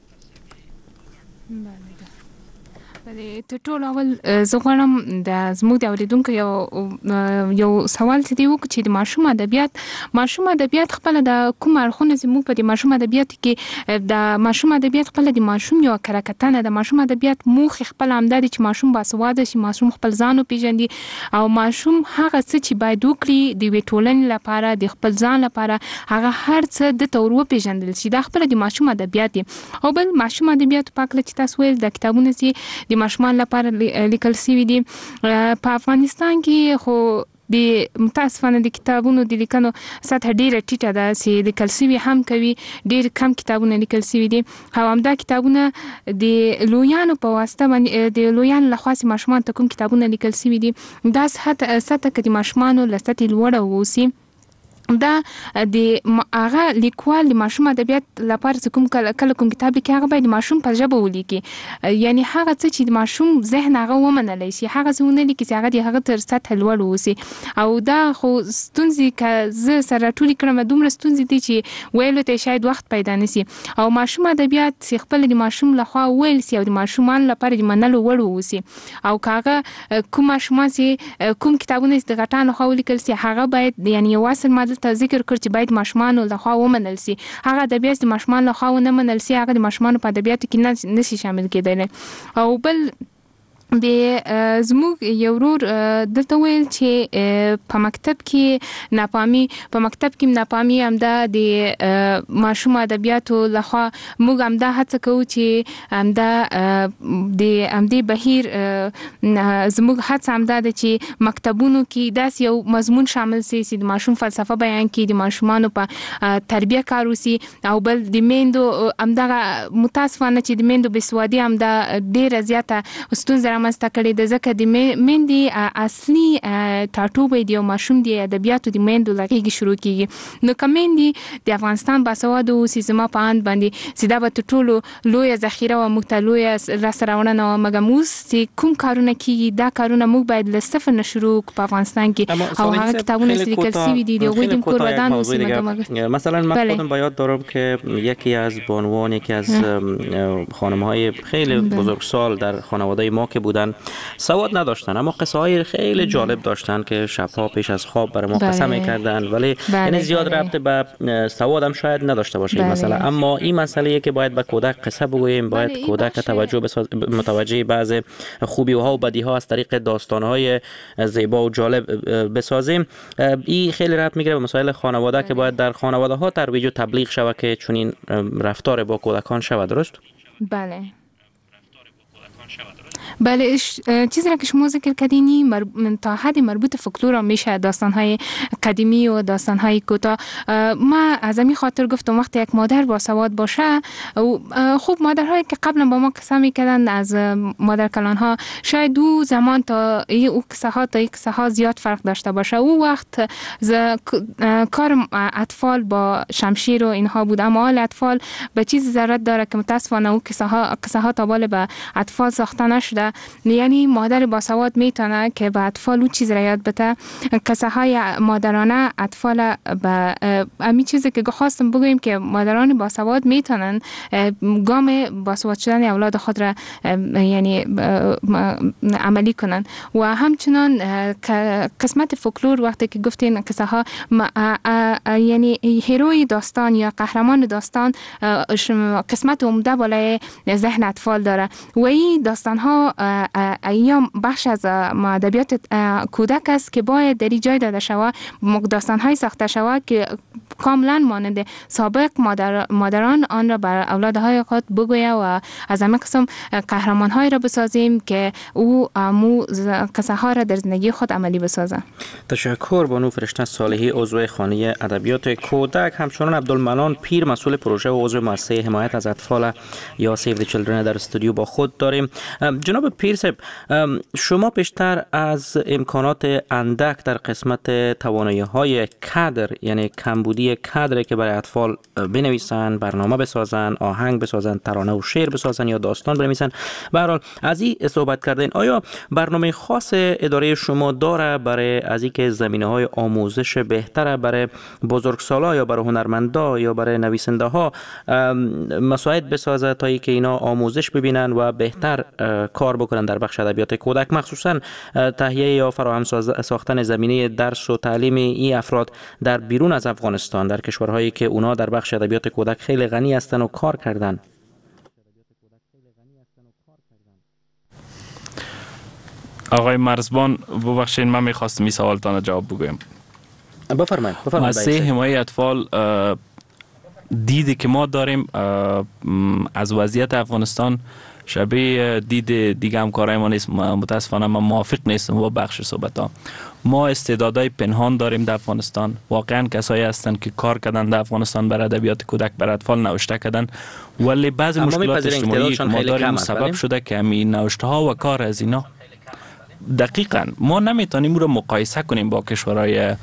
ته ټول اول زه غواړم د زموږ د اوریدونکو یو سوال چې دی وکړي چې د ماشوم ادبیات خپل د کوم اړخونه زموږ په د ماشوم ادبیات کې د ماشوم ادبیات خپل د ماشوم یو کرکټنه د ماشوم ادبیات موخ خپل همدا چې ماشوم باسواده شي ماشوم خپل ځان پیژني او ماشوم هغه څه چې باید وکړي د ټولنې لپاره د خپل ځان لپاره هغه هر څه د تورو پیژندل شي دا خپل د ماشوم ادبیات دي. او بل ماشوم ادبیات پاکله چې تاسو ویل د کتابونو چې د ماشومان لپاره لیکل شوي دي په افغانستان کې خو د متاسفانه د کتابونو د لیکنو سطح ډیره ټیټه ده چې لیکل شوي هم کوي ډیر کم کتابونه لیکل شوي دي او همدا کتابونه د لویانو په واسطه باندې د لویانو لخوا چې ماشومان ته کوم کتابونه لیکل شوي دي دا سطح کې د ماشومانو له سطحې لوړه واوسي دا د هغه لیکوال د ماشوم ادبیات لپاره کوم کله کوم کتاب لیکي هغه باید ماشوم په ژبه ولیکي، یعنی هغه څه چې د ماشوم ذهن هغه ومنلی شي، هغه څه ونه لیکي چې هغه د هغه تر سطح لوړ ووسي. او دا خو ستونزې که زه سره ټولې کړم دومره ستونزې دي چې ویلو ته شاید وخت پیدا نشي. او ماشوم ادبیات چې خپل د ماشوم لخوا ویل سي او د ماشومان لپاره د منلو وړ ووسي، او کاغه کوم ماشومان چې کوم کتابونه د غټانو خو لیکل سي هغه باید یعنی یو اصل ماده ته ذکر کړ چې باید ماشومان لخوا ومنل سي. هغه ادبیات د ماشومان لخوا نه منل سي، هغه د ماشومان په ادبیاتو کې نه نشي شامل کېدل. او بل د زموږ یو ورور دلته ویل چې په مکتب کې ناپامي همدا د ماشوم ادبیاتو لخوا موږ همدا هڅه کوو چې همدا د همدې بهیر زموږ هڅه همدا ده چې مکتبونو کې داس یو مضمون شامل سي چې د ماشوم فلسفه بیان کړي، د ماشومانو په تربیه کار وسی. او بل د میندو همدا متاسفانه چې د میندو بسوادي همدا ډیره زیاته ستونزه رامنځته کړې ده، ځکه د میندې اصلي ټاټوبی د یو ماشوم د ادبیاتو د میندو لږه شروع کیږي. نو که میندې د افغانستان باسواده اوسي زما په اند باندې چې دا به ټولو لویه ذخیره او موږ ته لویه لاسته راوړنه وه، مګر اوس چې کوم کارونه کیږي دا کارونه موږ باید له صفر نه شروع په افغانستان کې. او هغه کتابونه چې لیکل شوي دي د هغوی د کور ودان اوسي. مثلا من خودم به یاد دارم که یکی از بانوان، یکی از خانم‌های خیلی بزرگسال در خانواده ما که بودن سواد نداشتن اما قصه های خیلی جالب داشتن که شبها پیش از خواب برای ما قصه می‌کردن، ولی یعنی زیاد ربط به سواد هم شاید نداشته باشه مثلا. اما این مسئله که باید به کودک قصه بگوییم، باید کودک متوجه بعض خوبی‌ها و بدی‌ها از طریق داستان‌های زیبا و جالب بسازیم. این خیلی ربط میگیره به مسائل خانواده که باید در خانواده‌ها ترویج و تبلیغ شود که چنین رفتار با کودکان شود. درست؟ بله چیزی را که شما ذکر کردینی تا حد مربوط فولکلور میشه، داستان‌های قدیمی و داستان‌های کوتاه. ما از همین خاطر گفتم وقتی یک مادر با سواد باشه، خوب مادرهایی که قبلا با ما قصه میکردن از مادر کلان‌ها شاید دو زمان تا او قصه ها زیاد فرق داشته باشه. او وقت کار اطفال با شمشیر و اینها بود، اما حال اطفال به چیز ضرورت داره که متاسفانه او قصه ها تا بالا به اطفال ساخته نشده. یعنی مادر باسواد میتونه که به اطفال اون چیز را یاد بده. قصه های مادرانه اطفال به همین چیزی که خواستم بگویم که مادران باسواد میتونن گام باسواد شدن اولاد خود را یعنی عملی کنن. و همچنان قسمت فولکلور وقتی که گفتین قصه ها یعنی هیروی داستان یا قهرمان داستان قسمت عمده بالای ذهن اطفال داره و این داستان ها ایام بخش از ادبیات کودک است که باید در جای داده شود، داستان های ساخته شود که کاملا مانند سابق مادران آن را بر اولادهای خود بگوید و از همه قسم قهرمان های را بسازیم که او قصه ها را در زندگی خود عملی بسازه. تشکر بانو فرشته صالحی، عضو خانه ادبیات کودک. همچنان عبدالمنان پیر، مسئول پروژه و عضو مؤسسه حمایت از اطفال یا سیو دی چیلدرن در استودیو با خود داریم. جناب پیر صاحب، شما بیشتر از امکانات اندک در قسمت توانایی‌های کادر، یعنی کمبودی کادر که برای اطفال بنویسن، برنامه بسازن، آهنگ بسازن، ترانه و شعر بسازن یا داستان بنویسن، به هر حال از این صحبت کردین. آیا برنامه خاص اداره شما داره برای از اینکه زمینه‌های آموزش بهتر برای بزرگسالا یا برای هنرمندا یا برای نویسنده‌ها مساعد بسازه تا اینکه اینا آموزش ببینن و بهتر کار بکنن در بخش ادبیات کودک، مخصوصا تهیه یا فراهم ساختن زمینه درس و تعلیم این افراد در بیرون از افغانستان، در کشورهایی که اونا در بخش ادبیات کودک خیلی غنی هستن و کار کردن؟ آقای مرزبان ببخشید، من میخواستم این سوالتان جواب بگویم. بفرمایید. مؤسسه حمایت اطفال دیدی که ما داریم از وضعیت افغانستان شبیه دید دیگه همکارای ما نیست. متاسفانه من موافق نیستم با بخش صحبت ها. ما استعدادهای پنهان داریم در افغانستان. واقعا کسایی هستن که کار کردن در افغانستان بر ادبیات کودک بر اطفال نوشته کردن، ولی بعضی مشکلات اجتماعی که ما داریم سبب شده که همین نوشته ها و کار از اینا دقیقاً ما نمیتونیم رو مقایسه کنیم با کشورهای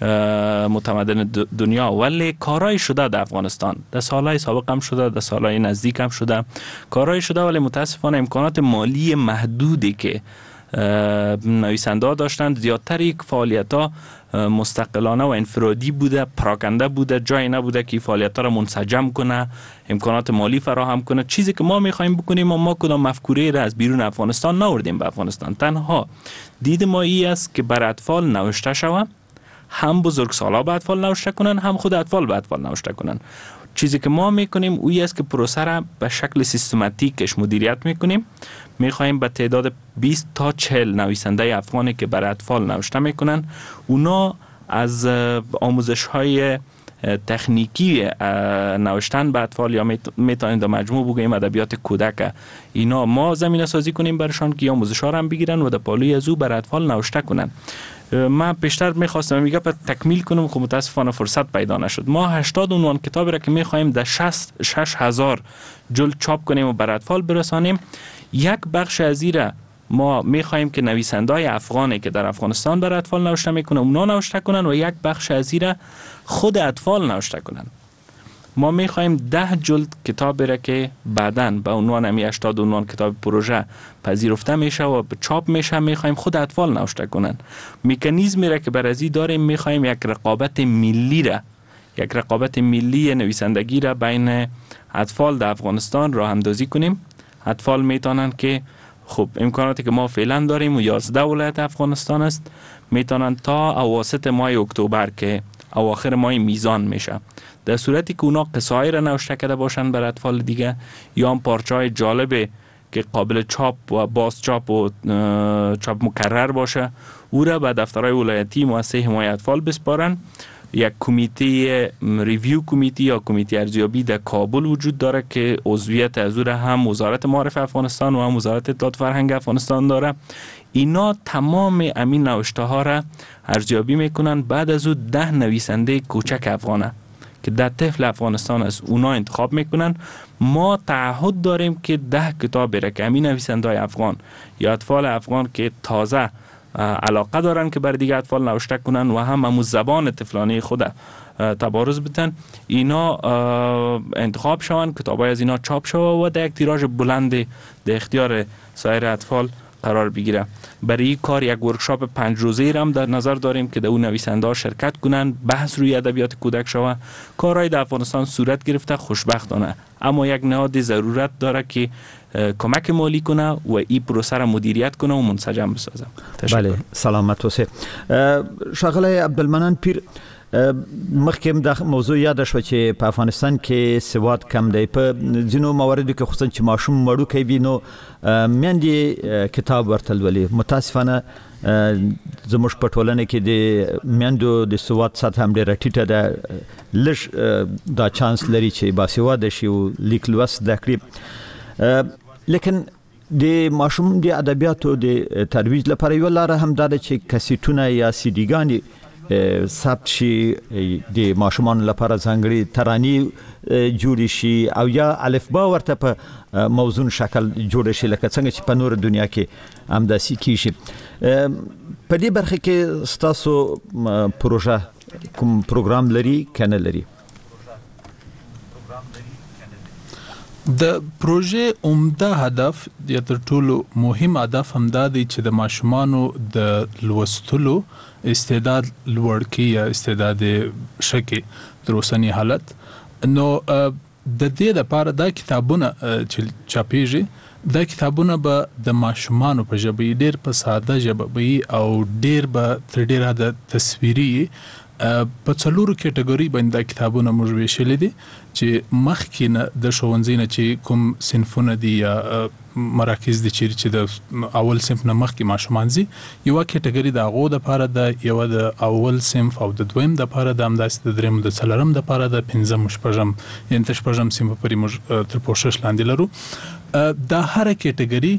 متمدن دنیا، ولی کارهای شده در افغانستان در سالهای سابق هم شده، در سالهای نزدیک هم شده کارهای شده، ولی متاسفانه امکانات مالی محدودی که نویسنده ها داشتند، زیادتر یک فعالیت ها مستقلانه و انفرادی بوده، پراکنده بوده، جایی نبوده که فعالیت ها را منسجم کنه، امکانات مالی فراهم کنه. چیزی که ما میخوایم بکنیم و ما کدام مفکوره را از بیرون افغانستان نوردیم به افغانستان. تنها دید ما ای است که بر اطفال نوشته شود، هم بزرگسالا به اطفال نوشته کنن، هم خود اطفال به اطفال نوشته کنن. چیزی که ما میکنیم اویی است که پروسه را به شکل سیستماتیکش مدیریت میکنیم. میخوایم به تعداد 20 تا 40 نویسنده افغانی که برای اطفال نوشته میکنن، اونا از آموزش های تکنیکی نوشتن به اطفال یا میتونیم در مجموع بگوییم ادبیات کودک، اینا ما زمینه سازی کنیم برشان که آموزش ها را هم بگیرن و در پالوی از او برای اطفال نوشته کنن. من بیشتر میخواستم میگه تکمیل کنم، خب متاسفانه فرصت پیدا نشد. ما 80 عنوان کتابی را که میخوایم در 6000 جلد چاپ کنیم و برای اطفال برسانیم. یک بخش از این را ما میخوایم که نویسنده‌های افغانی که در افغانستان برای اطفال نوشته میکنن اونا نوشته کنن و یک بخش از این را خود اطفال نوشته کنن. ما میخوایم 10 جلد کتابی را که بعداً به عنوان 80 عنوان کتاب پروژه پذیرفته میشه و چاپ میشه، میخوایم خود اطفال نوشته کنن. مکانیزمی را که بر ازی داریم، میخوایم یک رقابت ملی نویسندگی را بین اطفال در افغانستان راه اندازی کنیم. اطفال میتونن که خب امکاناتی که ما فعلا داریم و 11 ولایت افغانستان است، میتونن تا اواسط ماه اکتبر که اواخر ماه میزان میشه، در صورتی که اونا قصه‌ای را نوشته کرده باشن برای اطفال دیگه یا هم پارچه‌های جالب که قابل چاپ و باز چاپ و چاپ مکرر باشه، او را به دفترهای ولایتی مؤسسه حمایت اطفال بسپارن. یک کمیته ریویو کمیته یا کمیته ارزیابی در کابل وجود داره که عضویت از او را هم وزارت معارف افغانستان و هم وزارت اطلاعات فرهنگ افغانستان داره. اینا تمام امین نوشته ها را ارزیابی میکنن. بعد از او 10 نویسنده کوچک افغانه که در طفل افغانستان از اونا انتخاب میکنن. ما تعهد داریم که 10 کتاب را که امین نویسنده های افغان یا اطفال افغان که تازه علاقه دارن که بر دیگه اطفال نوشته کنن و هم همون زبان طفلانه خود تبارز بدن، اینا انتخاب شوند، کتابای از اینا چاپ شوه و در یک تیراژ بلند در اختیار سایر اطفال قرار بگیره. برای این کار یک ورکشاپ 5 روزه هم در نظر داریم که در اون نویسنده ها شرکت کنن، بحث روی ادبیات کودک شوه. کارهای در افغانستان صورت گرفته خوشبختانه، اما یک نهاد ضرورت داره که کمک مالی کنه و این پروسه را مدیریت کنه و منسجم بسازه. بله، سلامت اوسه. ښاغلی عبدالمنان پیر، مخکې د موضوع یاد شو چې په افغانستان کې سواد کم دی. په ځینو مواردو کې خصوصا چې ماشوم وړوکی وي نو میندې کتاب ورته لولي. متاسفانه زموږ په ټولنه کې د میندو د سواد سطح هم ډېره ټیټه ده. لږ دا چانس لري چې باسواده شي او لیک لوست زده کړي. لیکن د ماشوم د ادبیاتو د ترویج لپاره یو لاره هم ده چې کسیټونه یا سیډیګانې ثبت شي، د ماشومان لپاره ځانګړي ترانې جوړ شي او یا الفبا ورته په موزون شکل جوړ شي لکه څنګه چې په نور دنیا کې همداسې کیږي. په دې برخه کې ستاسو پروژه کوم پروګرام لري کنه لري؟ د پروژې عمده هدف یا تر ټولو مهم هدف همدا دی چې د ماشومانو د لوستلو استعداد لوړ کړي یا استعداد شکي تر اوسنی حالت. نو د دې لپاره دا کتابونه چې چاپیږي، دا کتابونه به د ماشومانو په ژبه ډېر په ساده ژبه او ډېر به تر ډېره د تصویري په څلورو کټګوري باندې کتابونه موږ ویشل دي چې مخکې نه د ښوونځي نه چې کوم صنفونه دي یا مراکز دي چې د اول صنف نه مخکې ماشومان زی، یو کټګوري د هغو دپاره ده، یو د اول صنف او د دویم دپاره ده، همداسې د دریم د څلورم دپاره ده، پنځم شپږم یعنې تر شپږم صنف پورې موږ تر پوښښ لاندې لرو. دا هره کټګوري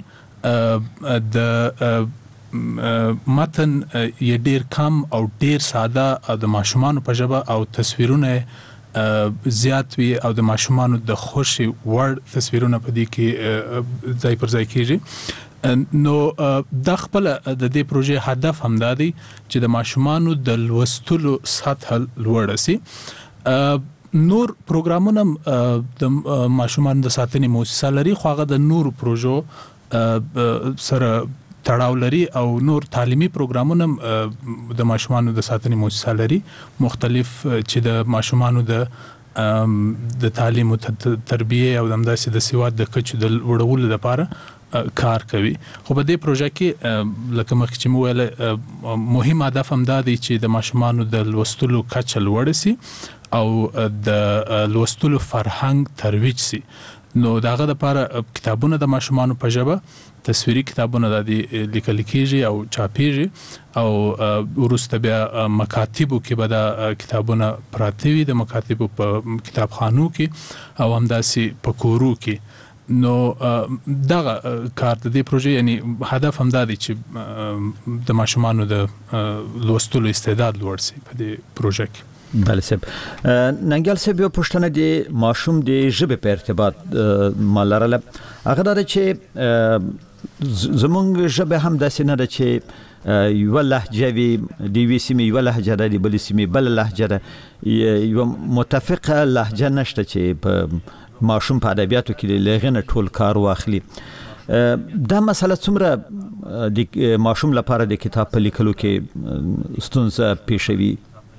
د متن یې ډیر کم او ډیر ساده او د ماشومانو په ژبه او تصویرونه زیات وي او د ماشومانو د خوشي وړ تصویرونه په دې کې ځای پر ځای کیږي. نو د خپل د دې پروژې هدف هم دی چې د ماشومانو د لوستلو سطح لوړ شي. نور پروګرامونه د ماشومانو د ساتنې مؤسسه لري، خو هغه د نور پروژو سره تړاو لري او نور تعلیمي پروګرامونه د ماشومانو د ساتنې مؤسسه لري، مختلف چې د ماشومانو د تعلیم او تربیه او دمداسې د سواد د کچو د وړولو لپاره کار کوي. خو په دې پروژه کې لکه مخکې چې مو ویل مهم هدف هم دا دی چې د ماشومانو د لوستلو کچه لوړه سي او د لوستلو فرهنګ ترویج سي. نو داغه لپاره کتابونه د ماشومانو په ژبه، تصویري کتابونه د لیکل کېږي او چاپېږي او وروسته بیا مکاتبو کې به د کتابونه پراته وي، د مکاتبو په کتابخانو کې او همداسې په کورو کې. نو دغه کار د دې پروژې یعنی هدف هم دا دی چې د ماشومانو د لوستلو استعداد لوړ شي په دې پروژه کې. بله صاحب، ننګیال صاحب یو پوښتنه د ماشوم د ژبې په ارتباط ما لرله. هغه دا چې زمونږ ژبه هم داسې نه ده چې یوه لهجه وي، د یوې سیمې یوه لهجه ده، د بلې سیمې بله لهجه ده، یوه متفقه لهجه نشته چې په ماشوم په ادبیاتو کې له هغې نه ټول کار واخلي. دا مسله څومره د ماشوم لپاره د کتاب په لیکلو کې ستونزه پیښوي؟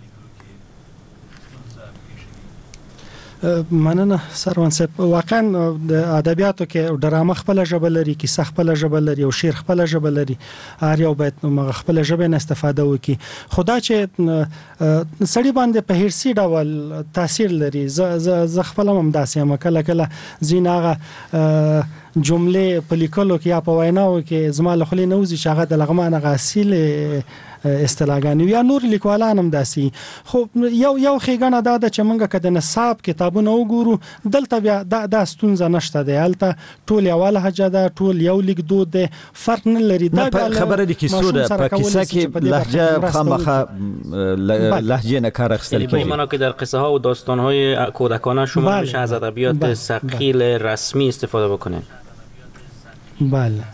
مننه سروان صاحب. واقعا د ادبیاتو کې ډرامه خپل ژبه لري، کیسه خپل ژبه لري او شعر خپل ژبه لري. هر یو باید خپل ژبه نه استفاده وکړي. خدا چې سړی باندې په هرڅ ډول تاثیر لري. ز خپل هم داسې هم کله زیناغه جمله په لیکلو کې یا په ویناو کې زما له خلې نوځي چې هغه د لغمانه غاسیل اصطلاحګانی یا نور لیکوالان هم داسي. خو یو خېګنه دا ده چې موږ کده نصاب کتابونه وګورو، دلته بیا دا ستونزه نشته دی. هلته ټول یو لهجه ده، ټول یو لیک دود ده، فرق نه لري. دا خبره د کیسو ده، په کیسه کې لهجه خامخا لهجه نه کار اخیستل کیږي. یعنی که در قصه ها و داستان های کودکانه شما میشه از ادبیات ثقیل رسمی استفاده بکنید. بله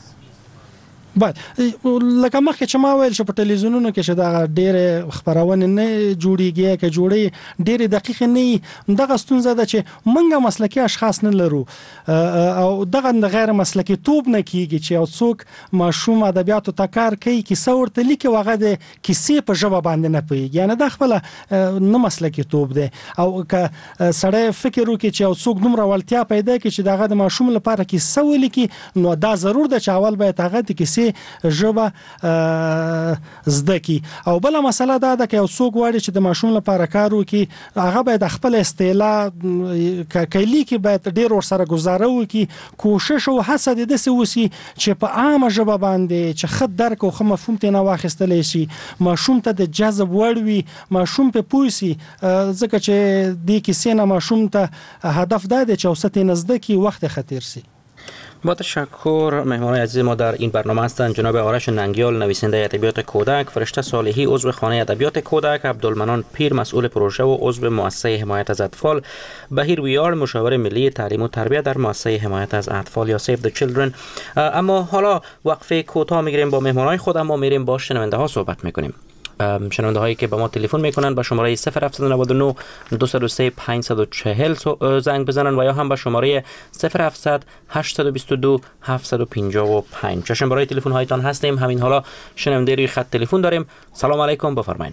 لکه مخکې چې ما ویل چې په ټلویزیونونو کې چې دا ډېر خبرونه نه جوړیږي، کې جوړي ډېر دقیق نه. دغه ستونزه ده چې موږ مسلکي اشخاص نه لرو او دغه غیر مسلکي توپ نه کیږي چې یو څوک ماشوم ادبیاتو ته کار کوي، کیسه ورته لیکي، هغه د کیسې په ژبه باندې نه پوهیږي. یعنی دا خپل نه مسلکي توپ دی. او که سړی فکر وکړي چې یو څوک دومره ولتیا پیدا کړي چې دغه د ماشوم لپاره کیسه ولیکي، نو دا ضرور ده چې اول باید هغه د کیسې ژبه زده کی. او بل مسله دا ده چې یو څوک غواړي چې د ماشوم لپاره کار وکړي، هغه باید خپل اصطلاح کلی کې باید ډیر ور سره گزاره وکړي، کوشش او هڅه د دې وسی چې په عامه ژبه باندې چې خد درک او مفهوم ته نه واخیستل شي، ماشوم ته د جذب وړوي، ماشوم په پوسی. ځکه چې د کیسې نه ماشوم ته هدف دا دی چې اوسط نزدیک کی وخت خطر سي. با تشکر. مهمان عزیز ما در این برنامه هستند جناب آرش ننگیال، نویسنده ادبیات کودک، فرشته صالحی عضو خانه ادبیات کودک، عبدالمنان پیر مسئول پروژه و عضو مؤسسه حمایت از اطفال، بهیر ویار مشاور ملی تعلیم و تربیت در مؤسسه حمایت از اطفال یا سیو د چیلدرن. اما حالا وقفه کوتاه میگیریم با مهمانای خود، اما میریم با شنونده ها صحبت میکنیم. شنونده هایی که به ما تلفن میکنن به شماره 0799 203 540 زنگ بزنن و یا هم به شماره 0700 822 755. چشم برای تلفن هایتان هستیم. همین حالا شنونده روی خط تلفن داریم. سلام علیکم، بفرمایید.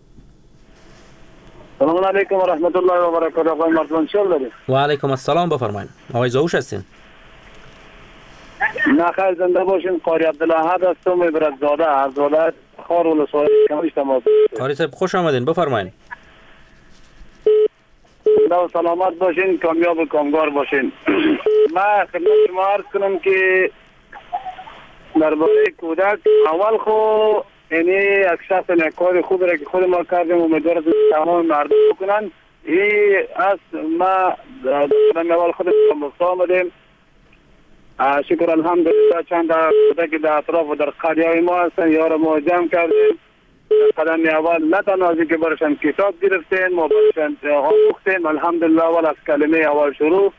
سلام علیکم و رحمت الله و برکاته. آقای مرزبان چل داریم. و علیکم السلام، بفرمایید. آقای زاوش هستین؟ نه خیر، زنده باشین. قاری عبدالاحد هستم، ابرزاده از ولایت خار ولسوالی کمش تماس. قاری صاحب خوش آمدین، بفرمایید. زنده و سلامت باشین، کامیاب و کامگار باشین. من خدمت شما عرض کنم که درباره کودک اول خو یعنی یک شخص کار خوب را که خود ما کردیم، امیدوارم تمام مردم بکنن. این از ما در اول خود مصطفی آمدیم. شکر الحمدلله چند کودک در اطراف و در قریه ما هستن، یار ما جمع کردیم. قدم اول نه تنها از اینکه برشان کتاب گرفتیم، ما برشان آموختیم. الحمدلله اول از کلمه اول شروع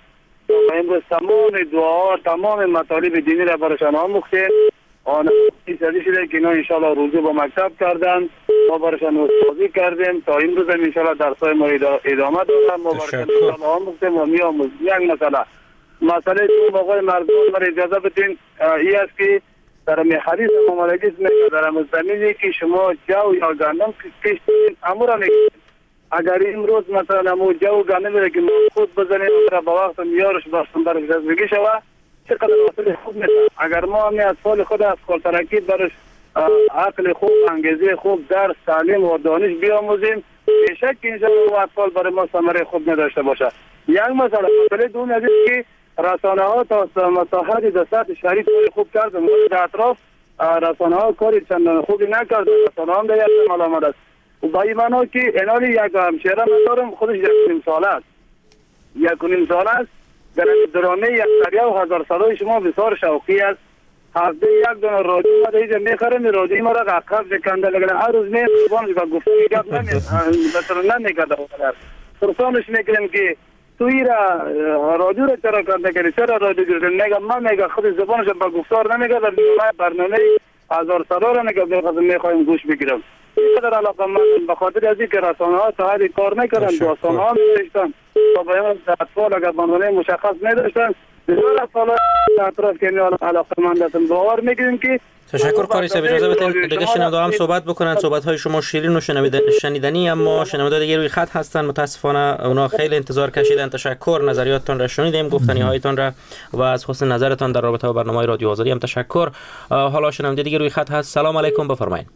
امروز تمام دعاها تمام مطالب دینی را برشان آموختیم. آن فیصدی شده که اینا انشالله روزی با مکتب کردن، ما برشان استادی کردیم تا امروز هم انشالله درسای ما ادامه دارم. ما برشان انشالله آموختیم و می آموزیم. یک مسئله تو آقای مرزبان برای اجازه بدین ای است که در حدیث ممالکیست میگه در زمینی که شما جو یا گندم کشتین امورا میگید. اگر امروز مثلا مو جو گندم میره که خود بزنیم و با وقت میارش باستن برش بگی شوه چقدر واسه خوب میشه. اگر ما همی اطفال خود از ترکیب برش عقل خوب، انگیزه خوب، درس، تعلیم و دانش بیاموزیم، بیشک انشاءالله و اطفال برای ما ثمره خوب نداشته باشه. یک مسئله دوم است که رسانه ها تا مساحت در سطح شهری کاری خوب کردن، ولی در اطراف رسانه ها کاری چندان خوبی نکردن. رسانه ها هم در یک علامت است. و با این معنا که انالی یک همشهره دارم خودش 1.5 سال است. 1.5 سال است. در درامه یک دریا و 1000 ساله شما بسیار شوقی است. هفته یک دونه رادیو ما در اینجا میخرم، رادیو ما را عقب شکنده، لیکن هر روز میخوام با گفتن گپ نمیکرده. پرسانش میکنم که توی را رادیو را چرا کرده کنی؟ چرا رادیو گرده؟ میگم من میگم خود زبانش با گفتار نمیگه. در برنامه 1000 ساله را میخوایم گوش بگیرم. اینقدر علاقه من به خاطر از اینکه رسانه ها تا حدی کار نکردن، داستان ها می‌نوشتن تا بیان اطفال اگر برنامه مشخص نداشتن بسیار اطفال اطراف که علاقه من هستن باور میگیریم که تشکر. کاری صاحب اجازه بدین دیگه شنونده هم صحبت بکنن. صحبت های شما شیرین و شنیدنی، اما شنونده دیگه روی خط هستن. متاسفانه اونا خیلی انتظار کشیدن. تشکر، نظریاتتون را شنیدیم، گفتنی هایتون را و از حسن نظرتون در رابطه با برنامه رادیو آزادی هم تشکر. حالا شنونده دیگه روی خط هست. سلام علیکم، بفرمایید.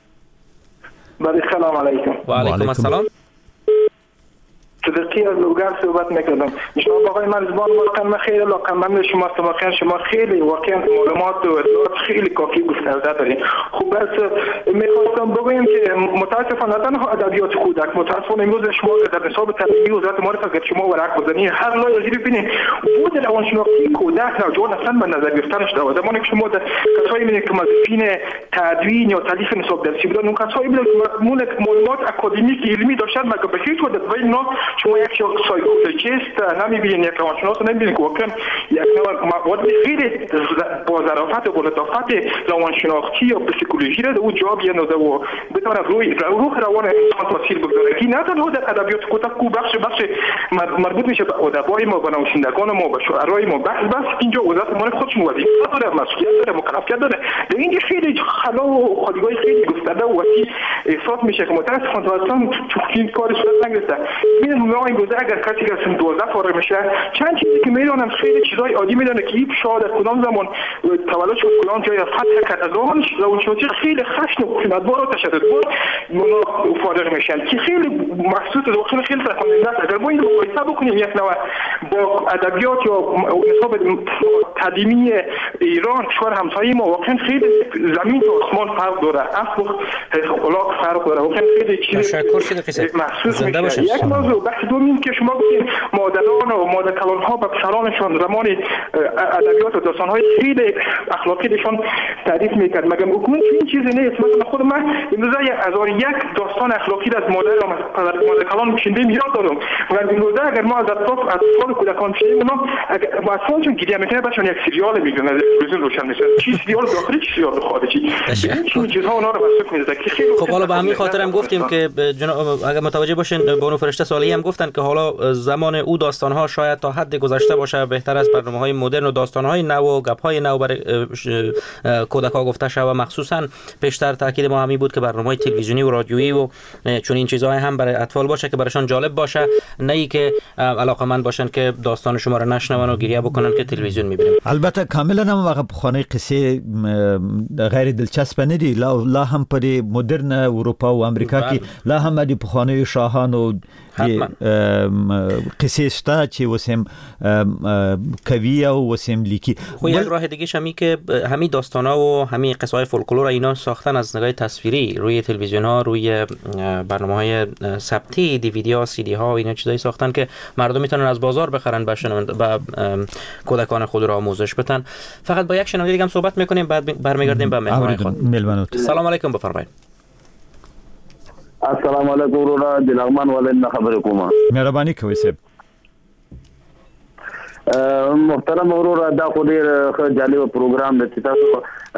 سلام علیکم. و علیکم السلام. صدقی از لوگر صحبت میکردم. شما آقای مرزبان واقعا خیلی علاقه‌مند شما واقعا شما خیلی واقعا معلومات و اطلاعات خیلی کافی گسترده دارین. خوب است. میخواستم بگویم که متاسفانه تنها ادبیات کودک متاسفانه امروز شما در نصاب تعلیمی وزارت معارف اگر شما ورق بزنید هر لایحه‌ای ببینید بود روانشناختی کودک نوجوان اصلا به نظر گرفتنش داره. زمانی که شما کسایی میبینید که موظفین تدوین یا تالیف نصاب درسی بودن، اون کسایی میبینید که معلومات اکادمیک علمی داشتن مگر به هیچ وجه ولی نه شما یک سایکولوژیست نمیبینید، یک روانشناس نمیبینید که واقعا یک مواد خیلی با ظرافت و با لطافت روانشناختی یا پسیکولوژی را در اون جا بیاندازه و بتونه روح روان انسان تاثیر بگذاره که نه تنها در ادبیات کودک کو بخش مربوط میشه به ادبای ما، به نویسندگان ما، به شاعرای ما. بس اینجا وزارت معارف خودش وظیفه داره، مسئولیت داره، مکلفیت داره. در اینجا خیلی خلا و خالیگاه خیلی گسترده و وسیع احساس میشه که متاسفانه اصلا این کار صورت نگرفته. ما این گذر اگر کسی که سن 12 فارغ میشه چند چیزی که میدونم خیلی چیزای عادی میدونه که این شاید در کدام زمان تولد شد کدام جای فتح کرد از آنش روانشناسی خیلی خشن و خشونتبار و تشددبار فارغ میشن که خیلی محسوس داخل خیلی فرهنگی است. اگر ما این رو مقایسه بکنیم یک نوع با ادبیات یا نصاب تعلیمی ایران کشور همسایه ما واقعا خیلی زمین تا آسمان فرق داره، اصل خلاق فرق داره. واقعا خیلی چیز محسوس میشه. یک موضوع بحث دومین که شما گفتید مادران و مادرکلان ها به پسرانشان زمان ادبیات و داستان های خیلی اخلاقیشان تعریف میکرد. مگر حکومت این چیزی نیست. مثلا خود من امروز 1001 داستان اخلاقی از مادر و مادرکلان میشیندیم یاد دارم. و امروز اگر ما از اطفال کودکان بشیم اونا با اطفالشون گریه میکنه بچه‌ها یک سریال میگن از تلویزیون روشن میشه. چی سریال داخلی چی سریال خارجی. این چیزها اونا رو واسه میذاره که خیلی. خب حالا به همین خاطر هم گفتیم که اگر متوجه باشین بانو فرشته سالی هم گفتن که حالا زمان او داستان‌ها شاید تا حد گذشته باشه، بهتر از برنامه‌های مدرن و داستان‌های نو و گپ‌های نو برای کودک‌ها گفته شود. مخصوصاً پیشتر تاکید ما همین بود که برنامه‌های تلویزیونی و رادیویی و چون این چیزهای هم برای اطفال باشه که برایشان جالب باشه، نه ای که علاقه‌مند باشن که داستان شما رو نشنون و گریه بکنن که تلویزیون می‌بینیم. البته کاملا هم واقعا خانه قصه غیر دلچسب ندی، لا هم پر مدرن اروپا و امریکا کې لا هم د خانه شاهان و قصه ستا چې وسم کوي او وسم لیکي. خو یک راه دیگه شمی که همین داستانا و همین قصه های فولکلور اینا ساختن از نگاه تصویری روی تلویزیون ها، روی برنامه‌های ثبتی، دیویدی ها، سی دی ها و اینا چیزایی ساختن که مردم میتونن از بازار بخرن و کودکان خود را آموزش بدن. فقط با یک شنونده دیگه هم صحبت میکنیم بعد برمیگردیم به مهمان خود. سلام علیکم، بفرمایید. السلام علیکم وروره د لغمان ولین خبرې کوم. مهرباني کوئ صاحب. محترم اورور دا خو ډیر جالب پروګرام دی چې تاسو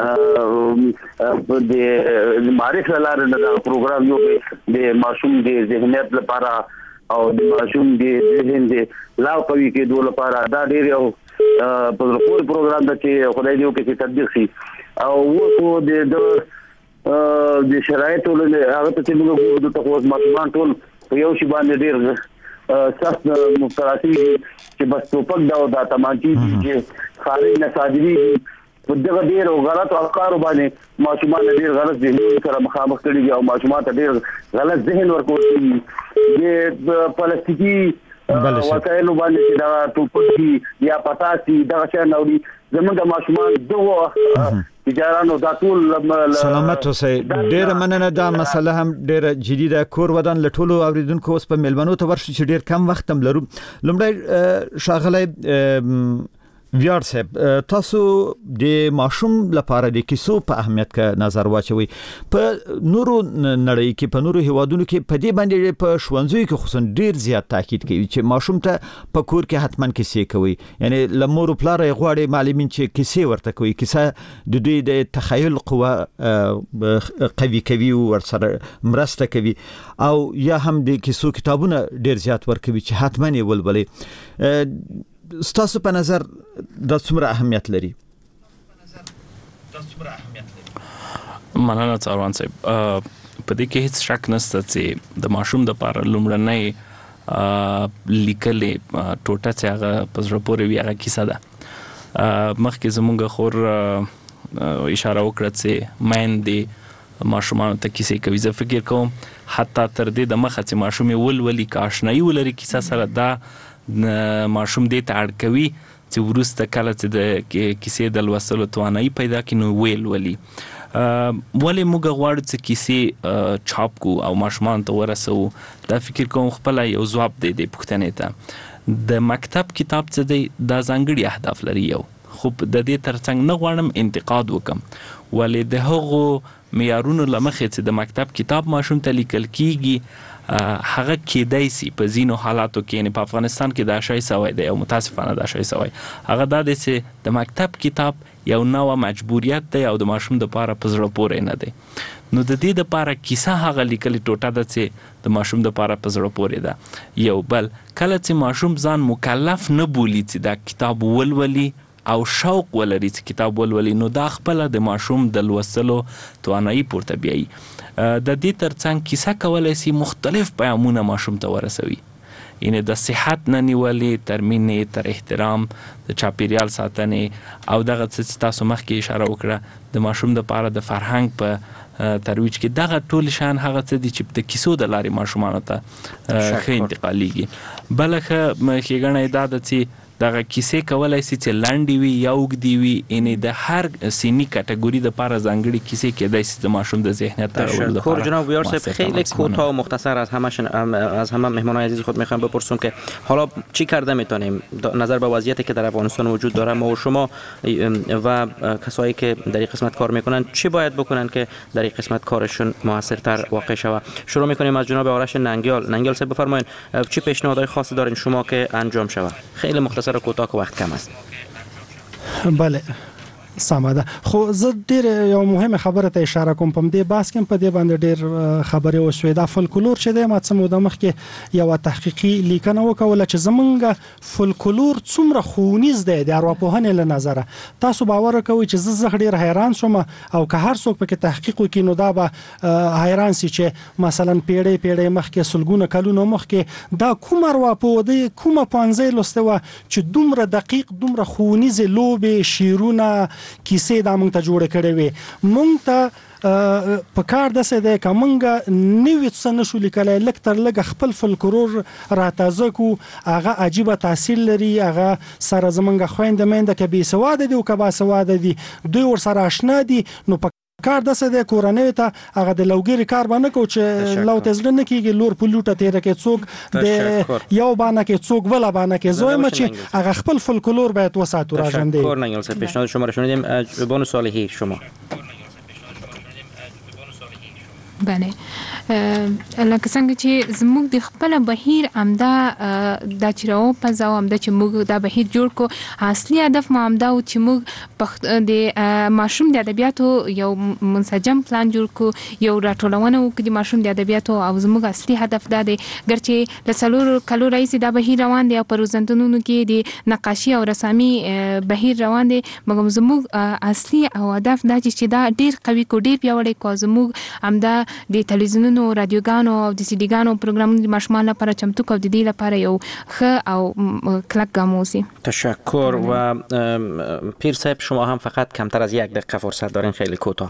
د معرفت لاره نه دا پروګرام یو د ماشوم د ذهنیت لپاره او د ماشوم د ذهن د لا قوي کېدو لپاره دا ډیر یو پروګرام دی چې خدای دې وکړي چې تطبیق شي او وو د شرایطو له هغه ته چې موږ د تخوص ماشومان ټول یو شی باندې ډیر سخت مفتراسي چې بس توپک دا او دا تمانچي چې خارج نه صادري په دغه ډیر غلط افکار باندې ماشومان ډیر غلط ذهن سره مخامخ کړي او ماشومان ډیر غلط ذهن ورکوي چې پلاستیکي وسایل باندې چې دا توپک یا پتاسي دا څه نوري زموږ ماشومان دغه تجارانو دا ټول سلامت اوسئ. ډیر مننه. دا مسله هم ډیر جدي ده. کور ودان لټولو اوریدونکو اوس په ملمنو ته ورشي چې ډیر کم وخت هم لرو. لومړی شاغلی ویار صاحب تاسو د ماشوم لپاره د کیسو په اهمیت کې نظر واچوي. په نورو نړۍ کې په نورو هیوادونو کې په دې باندې په ښوونځیو کې خصوصا ډیر زیات تاکید کوي چې ماشوم ته په کور کې حتما کیسې کوي. یعنی لمور پلار یې غواړي معلمین چې کیسې ورته کوي. کیسه د دوی د تخیل قوه قوي کوي او ورسره مرسته کوي او یا هم د کیسو کتابونه ډیر زیات ورکوي چې حتما یې ولولي. ستاسو په نظر دا څومره اهمیت لري؟ مننه څاروان صاحب. په دې کې هیڅ شک نشته چې د ماشوم د لپاره لومړنۍ لیکلې ټوټه چې هغه په زړه پورې وي هغه کیسه ده. مخکې زمونږ خور اشاره وکړه چې میندې ماشومانو ته کیسې کوي. زه فکر کوم حتی تر دې د مخه چې ماشوم یې ولولي که اشنایي ولري کیسه سره دا ماشوم دې ته اړ کوي چې وروسته کله چې د کیسې د لوستلو توانایي پیدا کړي نو ویل ولي. ولې موږ غواړو چې کیسې چاپ کو او ماشومان ته ورسو؟ دا فکر کوم خپل یو ځواب دی د پوښتنې ته. د مکتب کتاب څه دی دا ځانګړي اهداف لري یو، خو د دې ترڅنګ نه غواړم انتقاد وکم ولې د هغو معیارونو له مخې چې د مکتب کتاب ماشوم ته لیکل کیږي هغه کېدای سي په ځینو حالاتو کې نه په افغانستان کې دا شای سوی دی او متاسفانه دا شای سوی هغه دا دی چې د مکتب کتاب یو نوې مجبوریت دی او د ماشوم د لپاره په زړه پورې نه دی. نو د دې لپاره کیسه هغه لیکلې ټوټه ده چې د ماشوم د لپاره په زړه پورې ده. یو بل کله چې ماشوم ځان مکلف نه بولي چې دا کتاب ولولي او شوق ولري چې کتاب ولولي نو دا خپل د ماشوم د لوستلو توانایي پورته بیایي. د دې ترڅنګ کیسه کولای شي مختلف پیغامونه ماشوم ته ورسوي. یعنی د صحت نه نیولې تر مینې تر احترام د چاپیریال ساتنې او دغه څه تاسو مخکې اشاره وکړه د ماشوم د لپاره د فرهنګ په ترویج کې دغه ټول شان هغه څه دي چې د کیسو د لارې ماشومانو ته ښه انتقالیږي. بلکه ښېګڼه یې دا ده چې دغه کیسې کولای شي چې لنډې وي یا اوږدې وي. یعنی د هر سنی کاتگوری د لپاره ځانګړي کیسې کېدای شي د ماشوم د ذهنیت ترور لپاره. جناب ویار صاحب خیلی کوتاه و مختصر از همه مهمانان عزیز خود میخوام بپرسم که حالا چی کرده میتونیم نظر به وضعیتی که در افغانستان وجود داره ما و شما و کسایی که در این قسمت کار میکنن چی باید بکنن که در این قسمت کارشون موثرتر واقع شود؟ شروع میکنیم از جناب آرش ننگیال صاحب بفرمایید چی پیشنهادهای خاصی دارین شما که انجام شود؟ خیلی مختصر کوتاه که وقت کم است. بله سمه ده. خو زه ډیر یو مهمه خبره ته اشاره کوم په دې باس کې په دې باندې ډیر خبره وشوې. دا فولکلور چې د ما څه موده مخکې یو تحقیقي لیکنه وکوله چې زمونږ فولکلور څومره خونیز دی د ارواپوهنې له نظره. تاسو باور کوئ چې زه ډیر حیران شوم او که هر څوک پکې تحقیق وکړي نو دا به حیران سي چې مثلا پیړۍ مخکې سلګونه کلونو مخکې دا کوم ارواپوه دی کومه پانځه لسته و چې دومره دقیق دومره خونیز لوبې شیرونه کیسې دا مونږ ته جوړ کړې وي. مونږ ته په کار دسه ده کومنګ نیو څه نشو لیکلای لک تر لګ خپل فولکلور را تازه کو هغه عجیب تاثیر لري. هغه سره زمونږ خويند مینده کې بي سواده دي او کبا سواده دي دوی ور سره آشنا دي. نو کار دسه د کورنۍ ته هغه د لوګری کار باندې کو چې لو تزلنه کیږي لور پلوټه تیر کې څوک د یو باندې کې څوک ولا باندې کې زوی مچ هغه خپل فولکلور باید وساتو راځندې. کورنۍ سره پیشنهاد شما را شنیدیم. بانو صالحی شما بله لکه څنګه چې زموږ د خپل بهیر امدا د چیرو په ځاو امدا چې موږ د بهیر جوړ کو اصلي هدف مو امدا او چې موږ د ماشوم د ادبیاتو یو منسجم پلان جوړ کو یو راټولونه وکړي ماشوم د ادبیاتو او زموږ اصلي هدف دا دی ګرچې د څلور کلو رئیس د بهیر روان دی او پروزنتونو کې د نقاشي او رسامي بهیر روان دی مګر زموږ اصلي او هدف دا چې دا ډیر قوي کو ډیر پیاوړی کو زموږ امدا د تلویزیونونو رادیوګانو او د سي ډي ګانو پروګرامونو د ماشومان لپاره چمتو کو د دې لپاره یو ښه او کلک ګام اوسي. تشکر. و پیر صاحب شما هم فقط کمتر از 1 دقیقه فرصت دارین، خیلی کوتاه.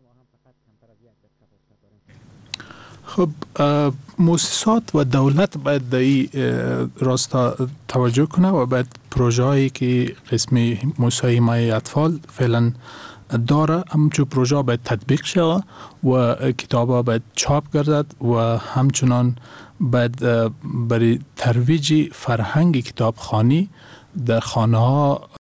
خب مؤسسات و دولت باید در این راستا توجه کنه و باید پروژه‌ای که قسم موسسه حمایت اطفال فعلا داره همچون پروژه باید تطبیق شود و کتاب‌ها باید چاپ گردد و همچنان باید برای ترویج فرهنگ کتابخوانی در خانه‌ها